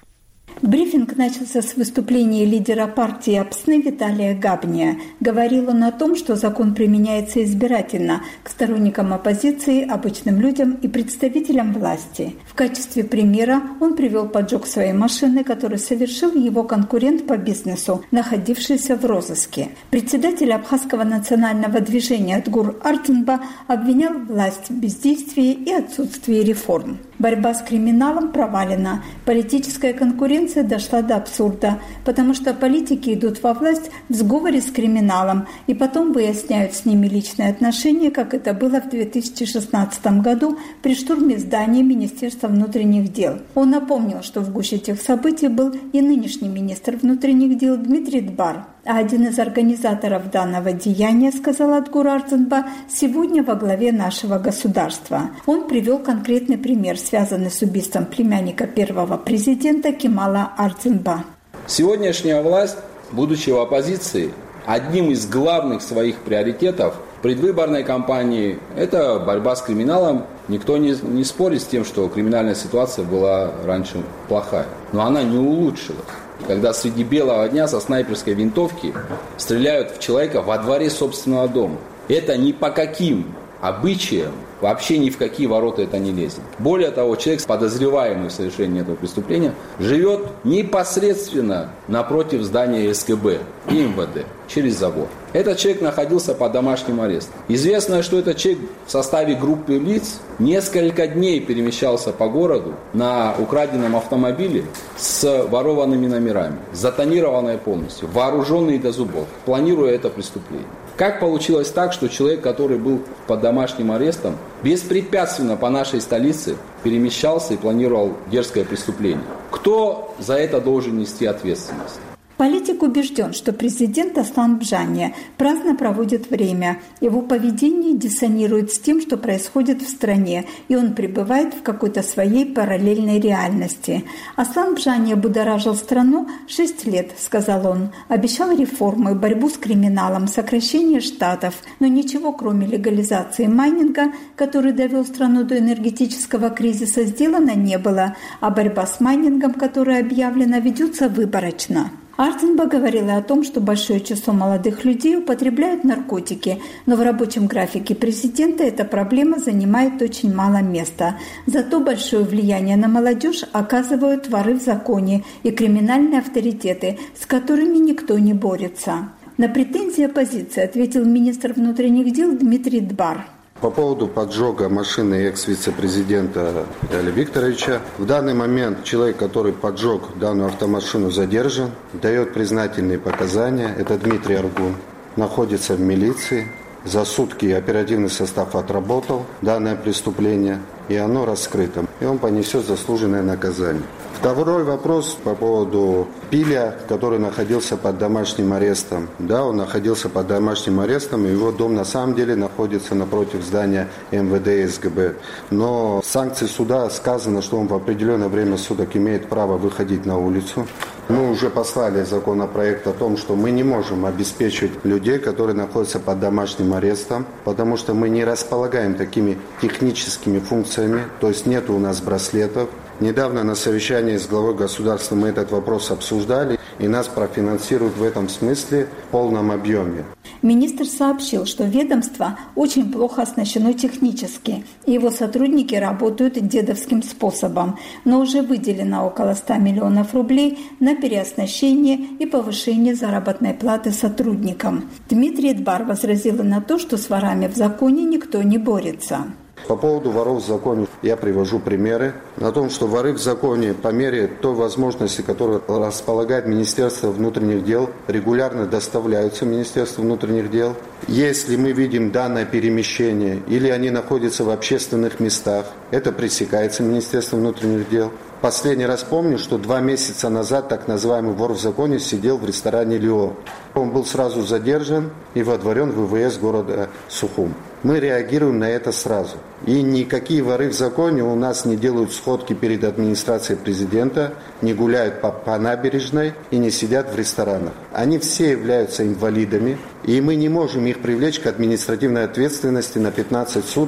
Брифинг начался с выступления лидера партии «Апсны» Виталия Габния. Говорил он о том, что закон применяется избирательно к сторонникам оппозиции, обычным людям и представителям власти. В качестве примера он привел поджог своей машины, который совершил его конкурент по бизнесу, находившийся в розыске. Председатель Абхазского национального движения Адгур Артынба обвинял власть в бездействии и отсутствии реформ. Борьба с криминалом провалена. Политическая конкуренция дошла до абсурда, потому что политики идут во власть в сговоре с криминалом и потом выясняют с ними личные отношения, как это было в две тысячи шестнадцатом году при штурме здания Министерства внутренних дел. Он напомнил, что в гуще тех событий был и нынешний министр внутренних дел Дмитрий Дбар. А один из организаторов данного деяния, сказал Адгур Артынба, сегодня во главе нашего государства. Он привел конкретный пример, связанный с убийством племянника первого президента Кемала Артынба. Сегодняшняя власть, будучи в оппозиции, одним из главных своих приоритетов предвыборной кампании – это борьба с криминалом. Никто не, не спорит с тем, что криминальная ситуация была раньше плохая, но она не улучшилась. Когда среди белого дня со снайперской винтовки стреляют в человека во дворе собственного дома. Это ни по каким обычаям, вообще ни в какие ворота это не лезет. Более того, человек, подозреваемый в совершении этого преступления, живет непосредственно напротив здания эс ка бэ и эм вэ дэ, через забор. Этот человек находился под домашним арестом. Известно, что этот человек в составе группы лиц несколько дней перемещался по городу на украденном автомобиле с ворованными номерами, затонированной полностью, вооруженный до зубов, планируя это преступление. Как получилось так, что человек, который был под домашним арестом, беспрепятственно по нашей столице перемещался и планировал дерзкое преступление? Кто за это должен нести ответственность? Политик убежден, что президент Аслан Бжания праздно проводит время. Его поведение диссонирует с тем, что происходит в стране, и он пребывает в какой-то своей параллельной реальности. Аслан Бжания будоражил страну шесть лет, сказал он. Обещал реформы, борьбу с криминалом, сокращение штатов, но ничего, кроме легализации майнинга, который довел страну до энергетического кризиса, сделано не было, а борьба с майнингом, которая объявлена, ведется выборочно. Артынба говорила о том, что большое число молодых людей употребляют наркотики, но в рабочем графике президента эта проблема занимает очень мало места. Зато большое влияние на молодежь оказывают воры в законе и криминальные авторитеты, с которыми никто не борется. На претензии оппозиции ответил министр внутренних дел Дмитрий Дбар. По поводу поджога машины экс-вице-президента Виталия Викторовича. В данный момент человек, который поджег данную автомашину, задержан, дает признательные показания. Это Дмитрий Аргун. Находится в милиции. За сутки оперативный состав отработал данное преступление, и оно раскрыто. И он понесет заслуженное наказание. Второй вопрос по поводу Пиля, который находился под домашним арестом. Да, он находился под домашним арестом, и его дом на самом деле находится напротив здания эм вэ дэ и эс гэ бэ. Но в санкции суда сказано, что он в определенное время суток имеет право выходить на улицу. Мы уже послали законопроект о том, что мы не можем обеспечивать людей, которые находятся под домашним арестом, потому что мы не располагаем такими техническими функциями, то есть нет у нас браслетов. Недавно на совещании с главой государства мы этот вопрос обсуждали, и нас профинансируют в этом смысле в полном объеме. Министр сообщил, что ведомство очень плохо оснащено технически, и его сотрудники работают дедовским способом, но уже выделено около ста миллионов рублей на переоснащение и повышение заработной платы сотрудникам. Дмитрий Дбар возразил на то, что с ворами в законе никто не борется. По поводу воров в законе я привожу примеры о том, что воры в законе по мере той возможности, которую располагает Министерство внутренних дел, регулярно доставляются в Министерство внутренних дел. Если мы видим данное перемещение или они находятся в общественных местах, это пресекается Министерством внутренних дел. Последний раз помню, что два месяца назад так называемый вор в законе сидел в ресторане «Лио». Он был сразу задержан и водворен в вэ вэ эс города Сухум. Мы реагируем на это сразу. И никакие воры в законе у нас не делают сходки перед администрацией президента, не гуляют по, по набережной и не сидят в ресторанах. Они все являются инвалидами, и мы не можем их привлечь к административной ответственности на пятнадцать суток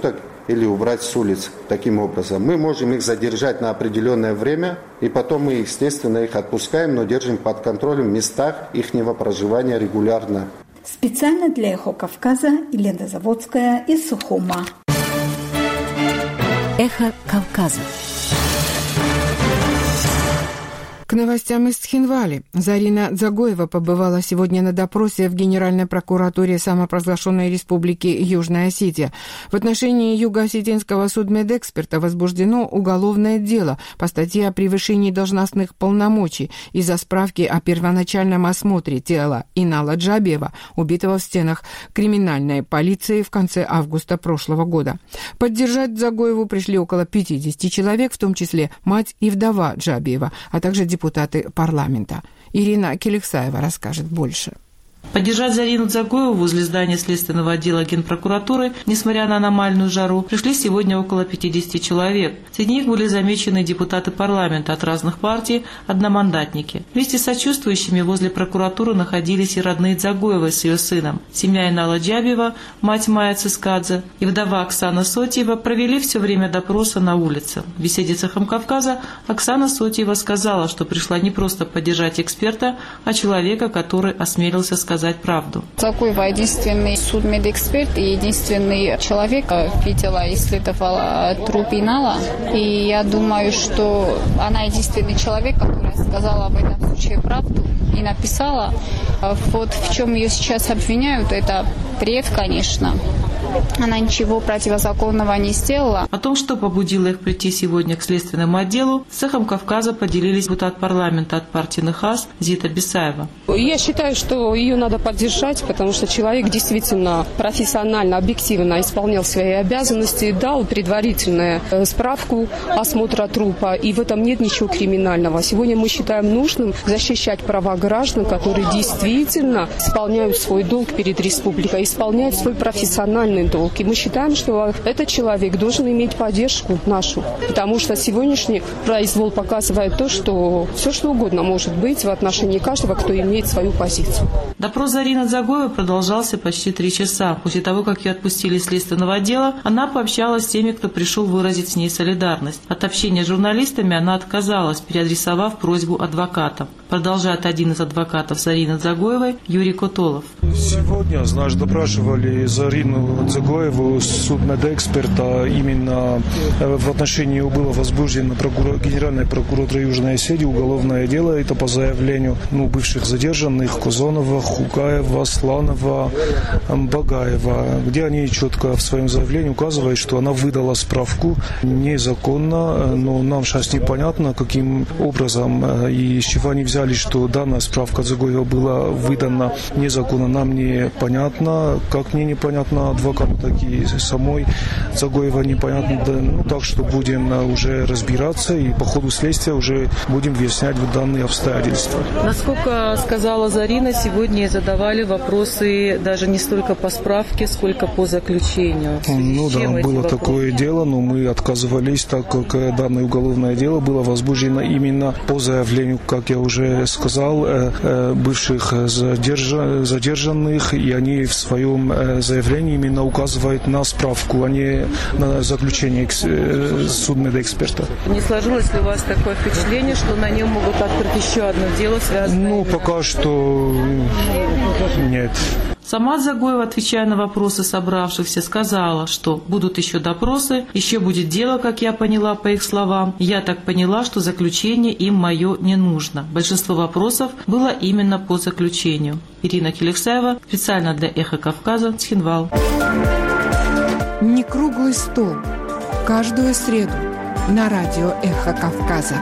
или убрать с улиц. Таким образом, мы можем их задержать на определенное время, и потом мы, естественно, их отпускаем, но держим под контролем в местах ихнего проживания регулярно. Специально для «Эхо Кавказа» Елена Заводская из Сухума. «Эхо Кавказа». К новостям из Цхинвали. Зарина Дзагоева побывала сегодня на допросе в Генеральной прокуратуре самопровозглашенной Республики Южная Осетия. В отношении юго-осетинского судмедэксперта возбуждено уголовное дело по статье о превышении должностных полномочий из-за справки о первоначальном осмотре тела Инала Джабиева, убитого в стенах криминальной полиции в конце августа прошлого года. Поддержать Дзагоеву пришли около пятидесяти человек, в том числе мать и вдова Джабиева, а также депутаты депутаты парламента. Ирина Келексаева расскажет больше. Поддержать Зарину Дзагоеву возле здания Следственного отдела Генпрокуратуры, несмотря на аномальную жару, пришли сегодня около пятидесяти человек. Среди них были замечены депутаты парламента от разных партий, одномандатники. Вместе с сочувствующими возле прокуратуры находились и родные Дзагоевой с ее сыном. Семья Инала Джабиева, мать Майя Цискадзе и вдова Оксана Сотиева провели все время допроса на улице. В беседе с «Эхом Кавказа» Оксана Сотиева сказала, что пришла не просто поддержать эксперта, а человека, который осмелился сказать сказать правду. Дзагоева единственный судмедэксперт и единственный человек видела и исследовала труп Инала. И я думаю, что она единственный человек, который сказала в этом случае правду и написала. Вот в чем ее сейчас обвиняют, это бред, конечно. Она ничего противозаконного не сделала. О том, что побудило их прийти сегодня к Следственному отделу, с «Эхом Кавказа» поделились депутат парламента от партии НХАС Зита Бесаева. Я считаю, что ее надо поддержать, потому что человек действительно профессионально, объективно исполнял свои обязанности, дал предварительную справку осмотра трупа, и в этом нет ничего криминального. Сегодня мы считаем нужным защищать права граждан, которые действительно исполняют свой долг перед республикой, исполняют свой профессиональный долг. И мы считаем, что этот человек должен иметь поддержку нашу, потому что сегодняшний произвол показывает то, что все что угодно может быть в отношении каждого, кто имеет свою позицию. Допрос Зарины Дзагоевой продолжался почти три часа. После того, как ее отпустили из следственного отдела, она пообщалась с теми, кто пришел выразить с ней солидарность. От общения с журналистами она отказалась, переадресовав просьбу адвокатам. Продолжает один из адвокатов Зарины Дзагоевой Юрий Котолов. Сегодня, знаешь, допрашивали Зарину Дзагоеву, судмедэксперта. Именно в отношении его было возбуждено прокур... Генеральной прокуратурой Южной Осетии уголовное дело. Это по заявлению ну, бывших задержанных Козонова, Хугаева, Сланова, Багаева, где они четко в своем заявлении указывают, что она выдала справку незаконно, но нам сейчас непонятно, каким образом и с чего они взяли, что данная справка Дзагоева была выдана незаконно, нам непонятно, как мне непонятно адвокату, так и самой Дзагоева непонятно, да, ну, так что будем уже разбираться и по ходу следствия уже будем выяснять данные обстоятельства. Насколько сказала Зарина, сегодня задавали вопросы даже не столько по справке, сколько по заключению. Ну да, было такое дело, но мы отказывались, так как данное уголовное дело было возбуждено именно по заявлению, как я уже сказал, бывших задержанных, и они в своем заявлении именно указывают на справку, а не на заключение судмедэксперта. Не сложилось ли у вас такое впечатление, что на нем могут открыть еще одно дело, связанное? Ну, пока что нет. Сама Дзагоева, отвечая на вопросы собравшихся, сказала, что будут еще допросы, еще будет дело, как я поняла по их словам. Я так поняла, что заключение им мое не нужно. Большинство вопросов было именно по заключению. Ирина Келексаева, специально для «Эхо Кавказа», Цхинвал. Не круглый стол. Каждую среду на радио «Эхо Кавказа».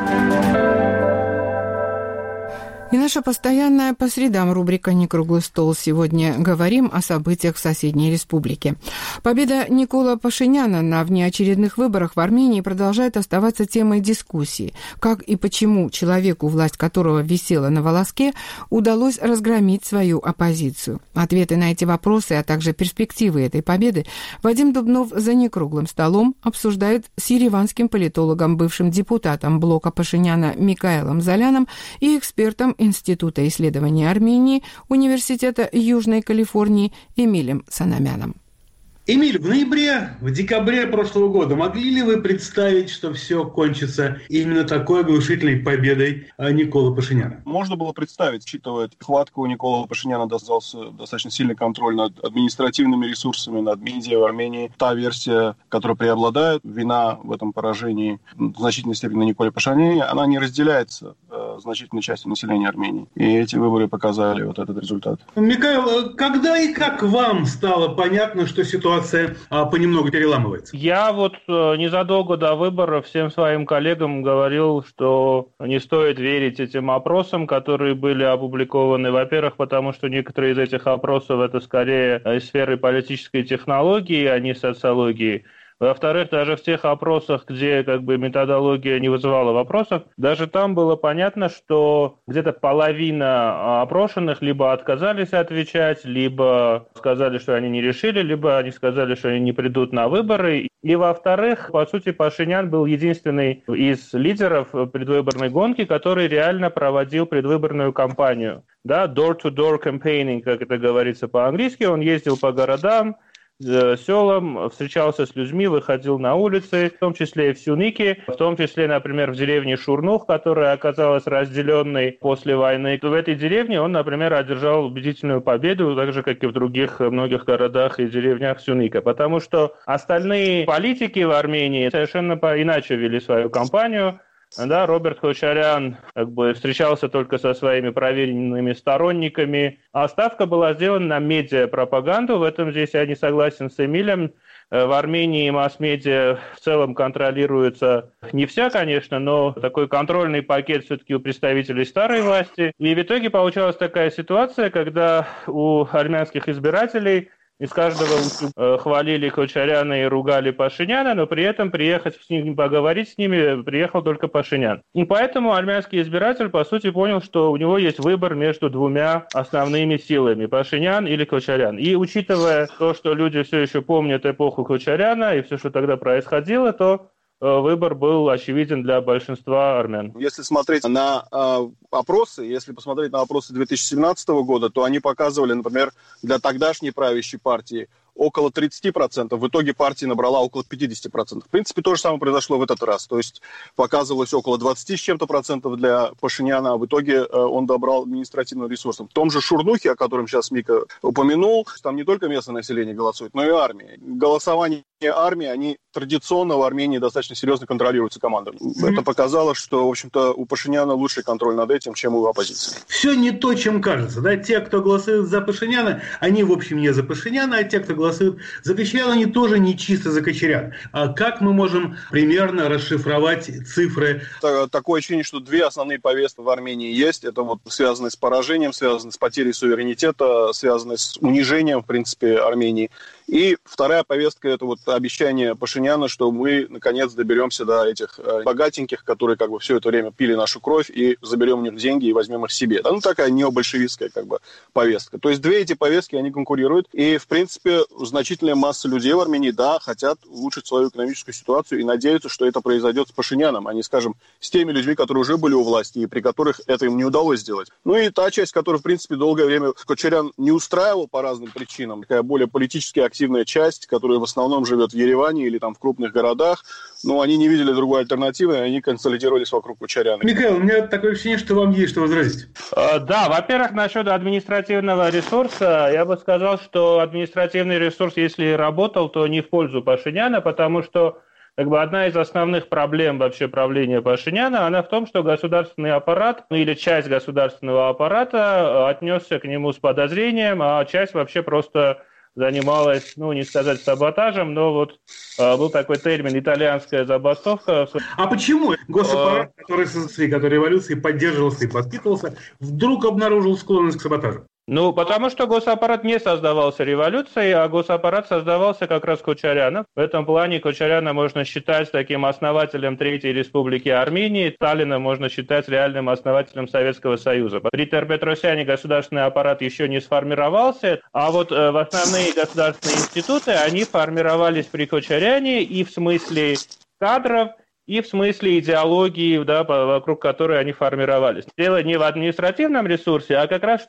И наша постоянная по средам рубрика «Не круглый стол». Сегодня говорим о событиях в соседней республике. Победа Никола Пашиняна на внеочередных выборах в Армении продолжает оставаться темой дискуссии. Как и почему человеку, власть которого висела на волоске, удалось разгромить свою оппозицию? Ответы на эти вопросы, а также перспективы этой победы Вадим Дубнов за некруглым столом обсуждает с ереванским политологом, бывшим депутатом блока Пашиняна Микаэлом Золяном и экспертом Института исследований Армении Университета Южной Калифорнии Эмилем Санамяном. Эмиль, в ноябре, в декабре прошлого года могли ли вы представить, что все кончится именно такой оглушительной победой Николы Пашиняна? Можно было представить, учитывая хватку у Николы Пашиняна достался достаточно сильный контроль над административными ресурсами, над медиа в Армении. Та версия, которая преобладает, вина в этом поражении в значительной степени на Николе Пашиняне, она не разделяется э, значительной частью населения Армении. И эти выборы показали вот этот результат. Михаил, когда и как вам стало понятно, что ситуация а, понемногу переламывается? Я вот э, незадолго до выборов всем своим коллегам говорил, что не стоит верить этим опросам, которые были опубликованы. Во-первых, потому что некоторые из этих опросов это скорее из сферы политической технологии, а не социологии. Во-вторых, даже в тех опросах, где как бы методология не вызывала вопросов, даже там было понятно, что где-то половина опрошенных либо отказались отвечать, либо сказали, что они не решили, либо они сказали, что они не придут на выборы. И во-вторых, по сути, Пашинян был единственный из лидеров предвыборной гонки, который реально проводил предвыборную кампанию. Да, door-to-door campaigning, как это говорится по-английски, он ездил по городам, селам, встречался с людьми, выходил на улицы, в том числе и в Сюнике, в том числе, например, в деревне Шурнух, которая оказалась разделенной после войны. В этой деревне он, например, одержал убедительную победу, так же, как и в других многих городах и деревнях Сюника, потому что остальные политики в Армении совершенно иначе вели свою кампанию. Да, Роберт Кочарян как бы встречался только со своими проверенными сторонниками, а ставка была сделана на медиапропаганду. В этом здесь я не согласен с Эмилем. В Армении масс-медиа в целом контролируется не вся, конечно, но такой контрольный пакет все-таки у представителей старой власти. И в итоге получалась такая ситуация, когда у армянских избирателей из каждого э, хвалили Кочаряна и ругали Пашиняна, но при этом приехать с ним, поговорить с ними приехал только Пашинян. И поэтому армянский избиратель, по сути, понял, что у него есть выбор между двумя основными силами – Пашинян или Кочарян. И учитывая то, что люди все еще помнят эпоху Кочаряна и все, что тогда происходило, то выбор был очевиден для большинства армян. Если смотреть на э, опросы, если посмотреть на опросы две тысячи семнадцатого года, то они показывали, например, для тогдашней правящей партии около тридцать процентов. В итоге партия набрала около пятьдесят процентов. В принципе, то же самое произошло в этот раз. То есть показывалось около двадцать с чем-то процентов для Пашиняна, а в итоге э, он добрал административным ресурсом. В том же Шурнухе, о котором сейчас Мика упомянул, там не только местное население голосует, но и армия. Голосование армии, они традиционно в Армении достаточно серьезно контролируются командами. Mm-hmm. Это показало, что, в общем-то, у Пашиняна лучший контроль над этим, чем у оппозиции. Все не то, чем кажется. Да? Те, кто голосует за Пашиняна, они, в общем, не за Пашиняна, а те, кто голосует за Кочаряна, они тоже не чисто за Кочаряна. А как мы можем примерно расшифровать цифры? Такое ощущение, что две основные повестки в Армении есть. Это вот связанные с поражением, связанные с потерей суверенитета, связанные с унижением, в принципе, Армении. И вторая повестка – это вот обещание Пашиняна, что мы, наконец, доберемся до этих э, богатеньких, которые как бы все это время пили нашу кровь, и заберем у них деньги и возьмем их себе. Да, ну, такая необольшевистская как бы повестка. То есть две эти повестки, они конкурируют. И, в принципе, значительная масса людей в Армении, да, хотят улучшить свою экономическую ситуацию и надеются, что это произойдет с Пашиняном, а не, скажем, с теми людьми, которые уже были у власти и при которых это им не удалось сделать. Ну и та часть, которая, в принципе, долгое время Кочарян не устраивал по разным причинам, такая более политически активная активная часть, которая в основном живет в Ереване или там в крупных городах, но они не видели другой альтернативы, и они консолидировались вокруг Кочаряна. Михаил, у меня такое ощущение, что вам есть что возразить. А, да, во-первых, насчет административного ресурса, я бы сказал, что административный ресурс, если работал, то не в пользу Пашиняна, потому что как бы одна из основных проблем вообще правления Пашиняна, она в том, что государственный аппарат, ну или часть государственного аппарата отнесся к нему с подозрением, а часть вообще просто занималась, ну, не сказать саботажем, но вот э, был такой термин «итальянская забастовка». А почему госаппарат, который с который революции поддерживался и подпитывался, вдруг обнаружил склонность к саботажу? Ну, потому что госаппарат не создавался революцией, а госаппарат создавался как раз Кочаряном. В этом плане Кочаряна можно считать таким основателем Третьей Республики Армении, Сталина можно считать реальным основателем Советского Союза. При Тер-Петросяне государственный аппарат еще не сформировался, а вот э, в основные государственные институты, они формировались при Кочаряне и в смысле кадров, и в смысле идеологии, да, вокруг которой они формировались. Дело не в административном ресурсе, а как раз, что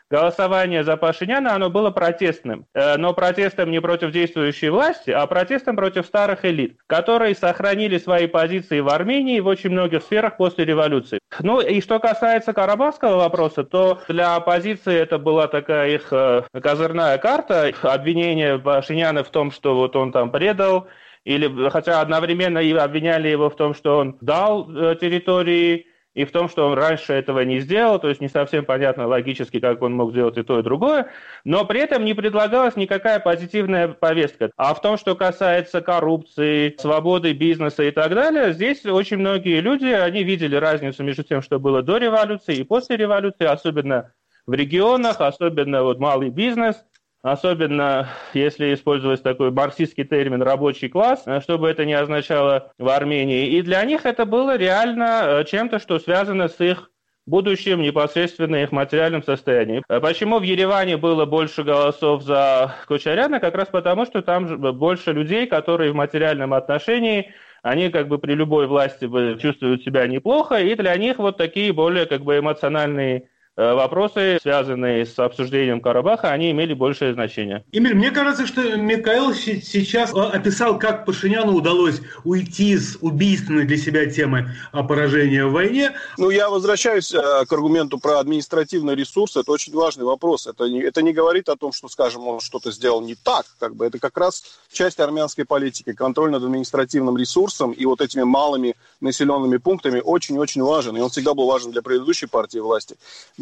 голосование за Пашиняна, оно было протестным. Но протестом не против действующей власти, а протестом против старых элит, которые сохранили свои позиции в Армении в очень многих сферах после революции. Ну и что касается карабахского вопроса, то для оппозиции это была такая их козырная карта, обвинение Пашиняна в том, что вот он там предал, или хотя одновременно и обвиняли его в том, что он дал территории, и в том, что он раньше этого не сделал, то есть не совсем понятно логически, как он мог сделать и то, и другое, но при этом не предлагалась никакая позитивная повестка. А в том, что касается коррупции, свободы бизнеса и так далее, здесь очень многие люди, они видели разницу между тем, что было до революции и после революции, особенно в регионах, особенно вот малый бизнес, особенно если использовать такой марксистский термин «рабочий класс», что бы это ни означало в Армении. И для них это было реально чем-то, что связано с их будущим, непосредственно их материальным состоянием. Почему в Ереване было больше голосов за Кочаряна? Как раз потому, что там больше людей, которые в материальном отношении, они как бы при любой власти чувствуют себя неплохо, и для них вот такие более как бы эмоциональные вопросы, связанные с обсуждением Карабаха, они имели большее значение. Эмиль, мне кажется, что Михаил сейчас описал, как Пашиняну удалось уйти с убийственной для себя темы поражения в войне. Ну, я возвращаюсь к аргументу про административный ресурс. Это очень важный вопрос. Это не, это не говорит о том, что, скажем, он что-то сделал не так. Как бы. Это как раз часть армянской политики. Контроль над административным ресурсом и вот этими малыми населенными пунктами очень-очень важен. И он всегда был важен для предыдущей партии власти.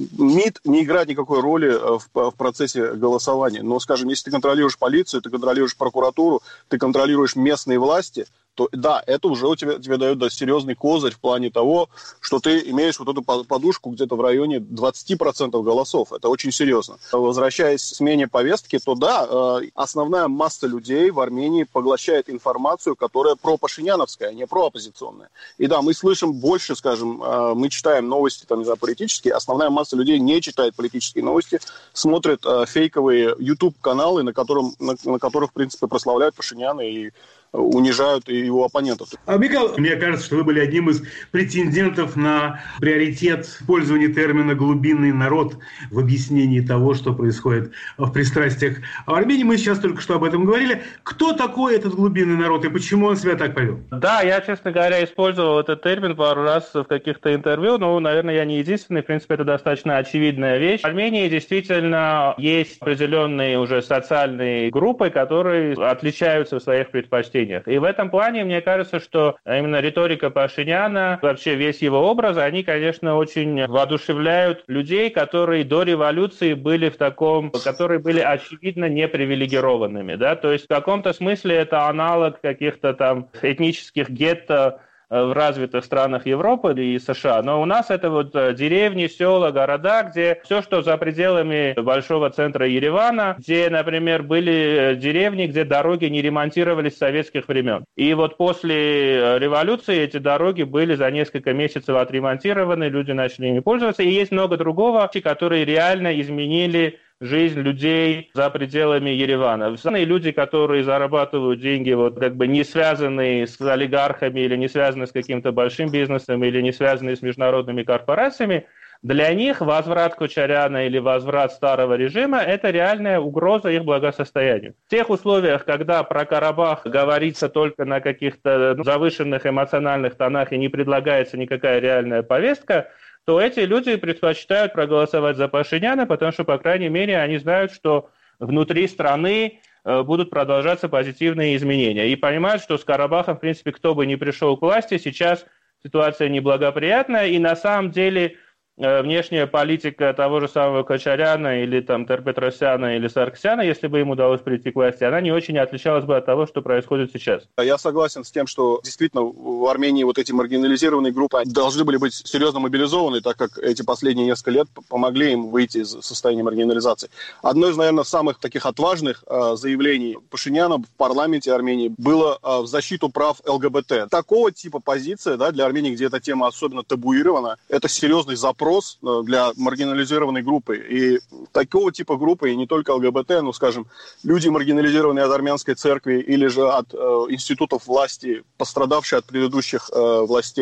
МИД не играет никакой роли в, в процессе голосования. Но, скажем, если ты контролируешь полицию, ты контролируешь прокуратуру, ты контролируешь местные власти, то да, это уже у тебя, тебе дает да, серьезный козырь в плане того, что ты имеешь вот эту подушку где-то в районе двадцать процентов голосов. Это очень серьезно. Возвращаясь к смене повестки, то да, основная масса людей в Армении поглощает информацию, которая пропашиняновская, а не прооппозиционная. И да, мы слышим больше, скажем, мы читаем новости, там, не знаю, политические, основная масса людей не читает политические новости, смотрят фейковые YouTube-каналы, на, котором, на, на которых, в принципе, прославляют Пашиняна и унижают его оппонентов. А, Михаил, мне кажется, что вы были одним из претендентов на приоритет использования термина «глубинный народ» в объяснении того, что происходит в пристрастиях в Армении. Мы сейчас только что об этом говорили. Кто такой этот глубинный народ и почему он себя так повел? Да, я, честно говоря, использовал этот термин пару раз в каких-то интервью, но, наверное, я не единственный. В принципе, это достаточно очевидная вещь. В Армении действительно есть определенные уже социальные группы, которые отличаются в своих предпочтениях. И в этом плане, мне кажется, что именно риторика Пашиняна, вообще весь его образ, они, конечно, очень воодушевляют людей, которые до революции были в таком, которые были очевидно непривилегированными. Да? То есть в каком-то смысле это аналог каких-то там этнических гетто в развитых странах Европы и США. Но у нас это вот деревни, села, города, где все, что за пределами большого центра Еревана, где, например, были деревни, где дороги не ремонтировались с советских времен. И вот после революции эти дороги были за несколько месяцев отремонтированы, люди начали ими пользоваться. И есть много другого, которые реально изменили жизнь людей за пределами Еревана. Все люди, которые зарабатывают деньги, вот как бы не связанные с олигархами или не связанные с каким-то большим бизнесом или не связанные с международными корпорациями, для них возврат Кочаряна или возврат старого режима – это реальная угроза их благосостоянию. В тех условиях, когда про Карабах говорится только на каких-то завышенных эмоциональных тонах и не предлагается никакая реальная повестка, то эти люди предпочитают проголосовать за Пашиняна, потому что, по крайней мере, они знают, что внутри страны будут продолжаться позитивные изменения. И понимают, что с Карабахом, в принципе, кто бы ни пришел к власти, сейчас ситуация неблагоприятная, и на самом деле внешняя политика того же самого Кочаряна или там Терпетросяна или Сарксяна, если бы им удалось прийти к власти, она не очень отличалась бы от того, что происходит сейчас. Я согласен с тем, что действительно в Армении вот эти маргинализированные группы должны были быть серьезно мобилизованы, так как эти последние несколько лет помогли им выйти из состояния маргинализации. Одно из, наверное, самых таких отважных э, заявлений Пашиняна в парламенте Армении было э, в защиту прав ЛГБТ. Такого типа позиция, да, для Армении, где эта тема особенно табуирована, это серьезный запрос для маргинализированной группы. И такого типа группы, и не только ЛГБТ, ну, скажем, люди, маргинализированные от армянской церкви или же от э, институтов власти, пострадавшие от предыдущих э, властей,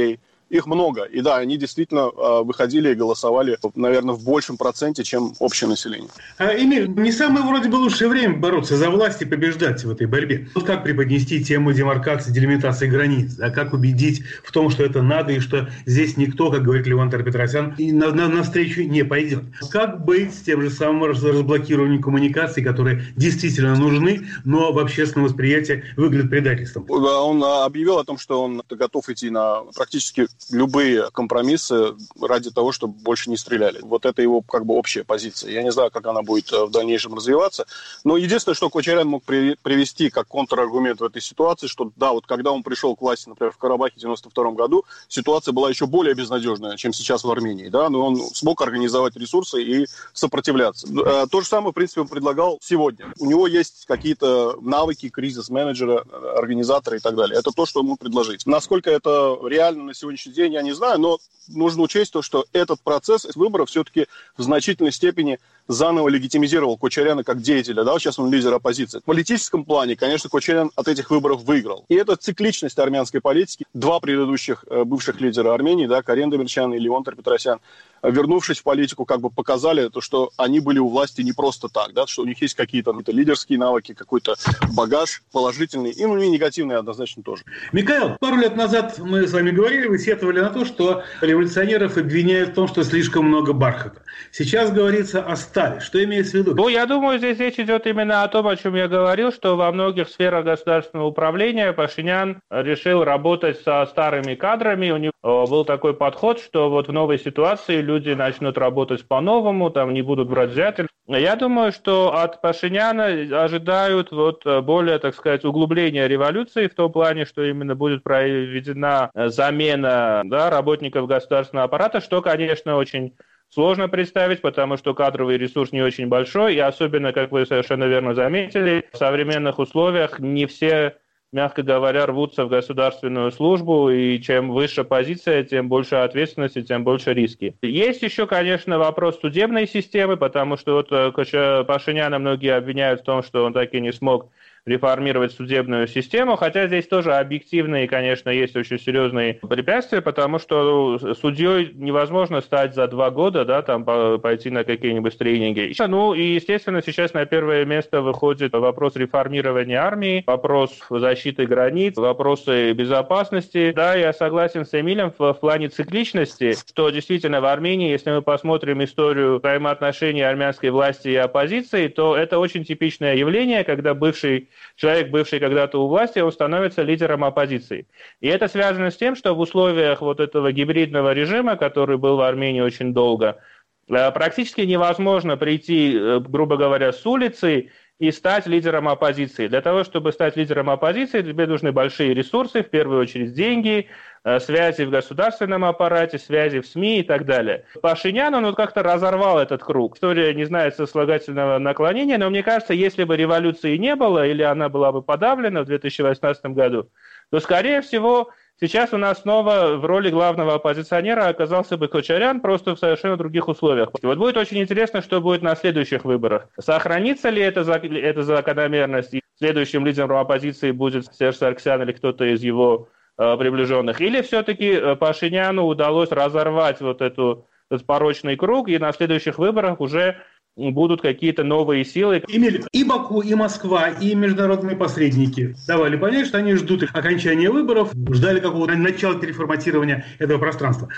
их много. И да, они действительно выходили и голосовали, наверное, в большем проценте, чем общее население. А, Эмиль, не самое вроде бы лучшее время бороться за власть и побеждать в этой борьбе. Вот как преподнести тему демаркации, делимитации границ, а как убедить в том, что это надо и что здесь никто, как говорит Левон Петросян, на, на, навстречу не пойдет. Как быть с тем же самым разблокированием коммуникаций, которые действительно нужны, но в общественном восприятии выглядят предательством? Он объявил о том, что он готов идти на практически любые компромиссы ради того, чтобы больше не стреляли. Вот это его как бы общая позиция. Я не знаю, как она будет в дальнейшем развиваться. Но единственное, что Кочарян мог при, привести как контраргумент в этой ситуации, что да, вот когда он пришел к власти, например, в Карабахе в девяносто втором году, ситуация была еще более безнадежная, чем сейчас в Армении. Да? Но он смог организовать ресурсы и сопротивляться. То же самое, в принципе, он предлагал сегодня. У него есть какие-то навыки кризис-менеджера, организатора и так далее. Это то, что ему предложить. Насколько это реально на сегодняшний день, я не знаю, но нужно учесть то, что этот процесс выборов все-таки в значительной степени заново легитимизировал Кочаряна как деятеля. Да? Сейчас он лидер оппозиции. В политическом плане, конечно, Кочарян от этих выборов выиграл. И это цикличность армянской политики. Два предыдущих э, бывших лидера Армении, да, Карен Демирчян и Левон Петросян, вернувшись в политику, как бы показали, то, что они были у власти не просто так, да, что у них есть какие-то, какие-то лидерские навыки, какой-то багаж положительный, и, ну, и негативный однозначно тоже. Михаил, пару лет назад мы с вами говорили, вы сетовали на то, что революционеров обвиняют в том, что слишком много бархата. Сейчас говорится о стали. Что имеется в виду? Ну, я думаю, здесь речь идет именно о том, о чем я говорил, что во многих сферах государственного управления Пашинян решил работать со старыми кадрами. У него был такой подход, что вот в новой ситуации люди начнут работать по-новому, там не будут брать взятки. Я думаю, что от Пашиняна ожидают вот более, так сказать, углубления революции в том плане, что именно будет проведена замена, да, работников государственного аппарата, что, конечно, очень сложно представить, потому что кадровый ресурс не очень большой, и особенно, как вы совершенно верно заметили, в современных условиях не все, мягко говоря, рвутся в государственную службу, и чем выше позиция, тем больше ответственности, тем больше риски. Есть еще, конечно, вопрос судебной системы, потому что вот Пашиняна многие обвиняют в том, что он так и не смог реформировать судебную систему, хотя здесь тоже объективные, конечно, есть очень серьезные препятствия, потому что судьей невозможно стать за два года, да, там пойти на какие-нибудь тренинги. Ну и, естественно, сейчас на первое место выходит вопрос реформирования армии, вопрос защиты границ, вопросы безопасности. Да, я согласен с Эмилем в, в плане цикличности, что действительно в Армении, если мы посмотрим историю взаимоотношений армянской власти и оппозиции, то это очень типичное явление, когда бывший человек, бывший когда-то у власти, он становится лидером оппозиции. И это связано с тем, что в условиях вот этого гибридного режима, который был в Армении очень долго, практически невозможно прийти, грубо говоря, с улицы и стать лидером оппозиции. Для того, чтобы стать лидером оппозиции, тебе нужны большие ресурсы, в первую очередь деньги, связи в государственном аппарате, связи в СМИ и так далее. Пашинян, он вот как-то разорвал этот круг. История не знает сослагательного наклонения, но мне кажется, если бы революции не было, или она была бы подавлена в две тысячи восемнадцатом году, то, скорее всего, сейчас у нас снова в роли главного оппозиционера оказался бы Кочарян, просто в совершенно других условиях. Вот будет очень интересно, что будет на следующих выборах. Сохранится ли эта, эта закономерность, и следующим лидером оппозиции будет Серж Сарксян или кто-то из его э, приближенных, или все-таки Пашиняну удалось разорвать вот эту, этот порочный круг, и на следующих выборах уже будут какие-то новые силы. Эмиль, и Баку, и Москва, и международные посредники давали понять, что они ждут окончания выборов, ждали какого-то начала переформатирования этого пространства.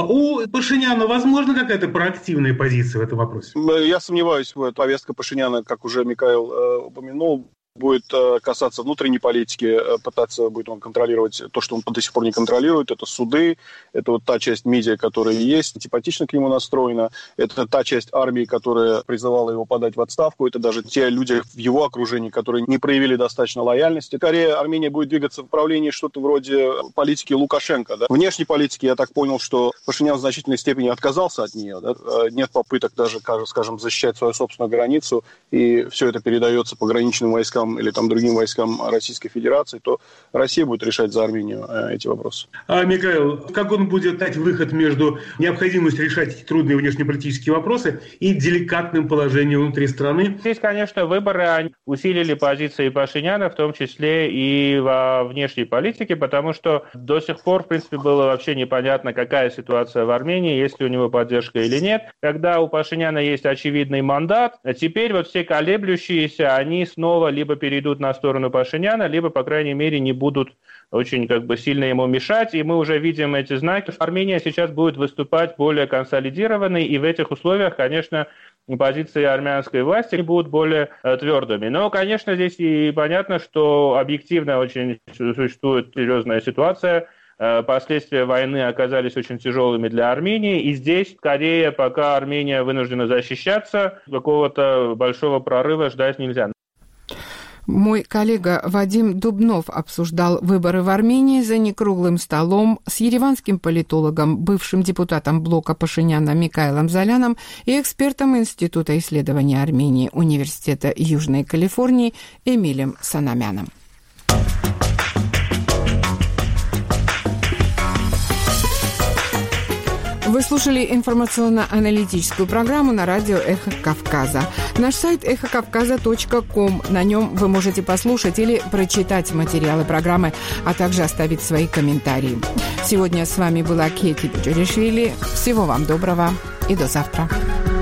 У Пашиняна возможно какая-то проактивная позиция в этом вопросе? Я сомневаюсь, в эту повестка Пашиняна, как уже Михаил э, упомянул, будет касаться внутренней политики, пытаться будет он контролировать то, что он до сих пор не контролирует. Это суды, это вот та часть медиа, которая есть, антипатично к нему настроена. Это та часть армии, которая призывала его подать в отставку. Это даже те люди в его окружении, которые не проявили достаточно лояльности. Скорее, Армения будет двигаться в направлении что-то вроде политики Лукашенко. Да? Внешней политики, я так понял, что Пашинян в значительной степени отказался от нее. Да? Нет попыток даже, скажем, защищать свою собственную границу, и все это передается пограничным войскам войскам или там другим войскам Российской Федерации, то Россия будет решать за Армению эти вопросы. А, Михаил, как он будет дать выход между необходимостью решать эти трудные внешнеполитические вопросы и деликатным положением внутри страны? Здесь, конечно, выборы усилили позиции Пашиняна, в том числе и во внешней политике, потому что до сих пор, в принципе, было вообще непонятно, какая ситуация в Армении, есть ли у него поддержка или нет. Когда у Пашиняна есть очевидный мандат, а теперь вот все колеблющиеся, они снова либо перейдут на сторону Пашиняна, либо, по крайней мере, не будут очень как бы сильно ему мешать, и мы уже видим эти знаки. Армения сейчас будет выступать более консолидированной, и в этих условиях, конечно, позиции армянской власти будут более твердыми. Но, конечно, здесь и понятно, что объективно очень существует серьезная ситуация. Последствия войны оказались очень тяжелыми для Армении, и здесь, скорее, пока Армения вынуждена защищаться, какого-то большого прорыва ждать нельзя. Мой коллега Вадим Дубнов обсуждал выборы в Армении за некруглым столом с ереванским политологом, бывшим депутатом блока Пашиняна Микаэлом Золяном и экспертом Института исследований Армении Университета Южной Калифорнии Эмилем Санамяном. Вы слушали информационно-аналитическую программу на радио «Эхо Кавказа». Наш сайт эхо кавказа точка ком. На нем вы можете послушать или прочитать материалы программы, а также оставить свои комментарии. Сегодня с вами была Кети Печуришвили. Всего вам доброго и до завтра.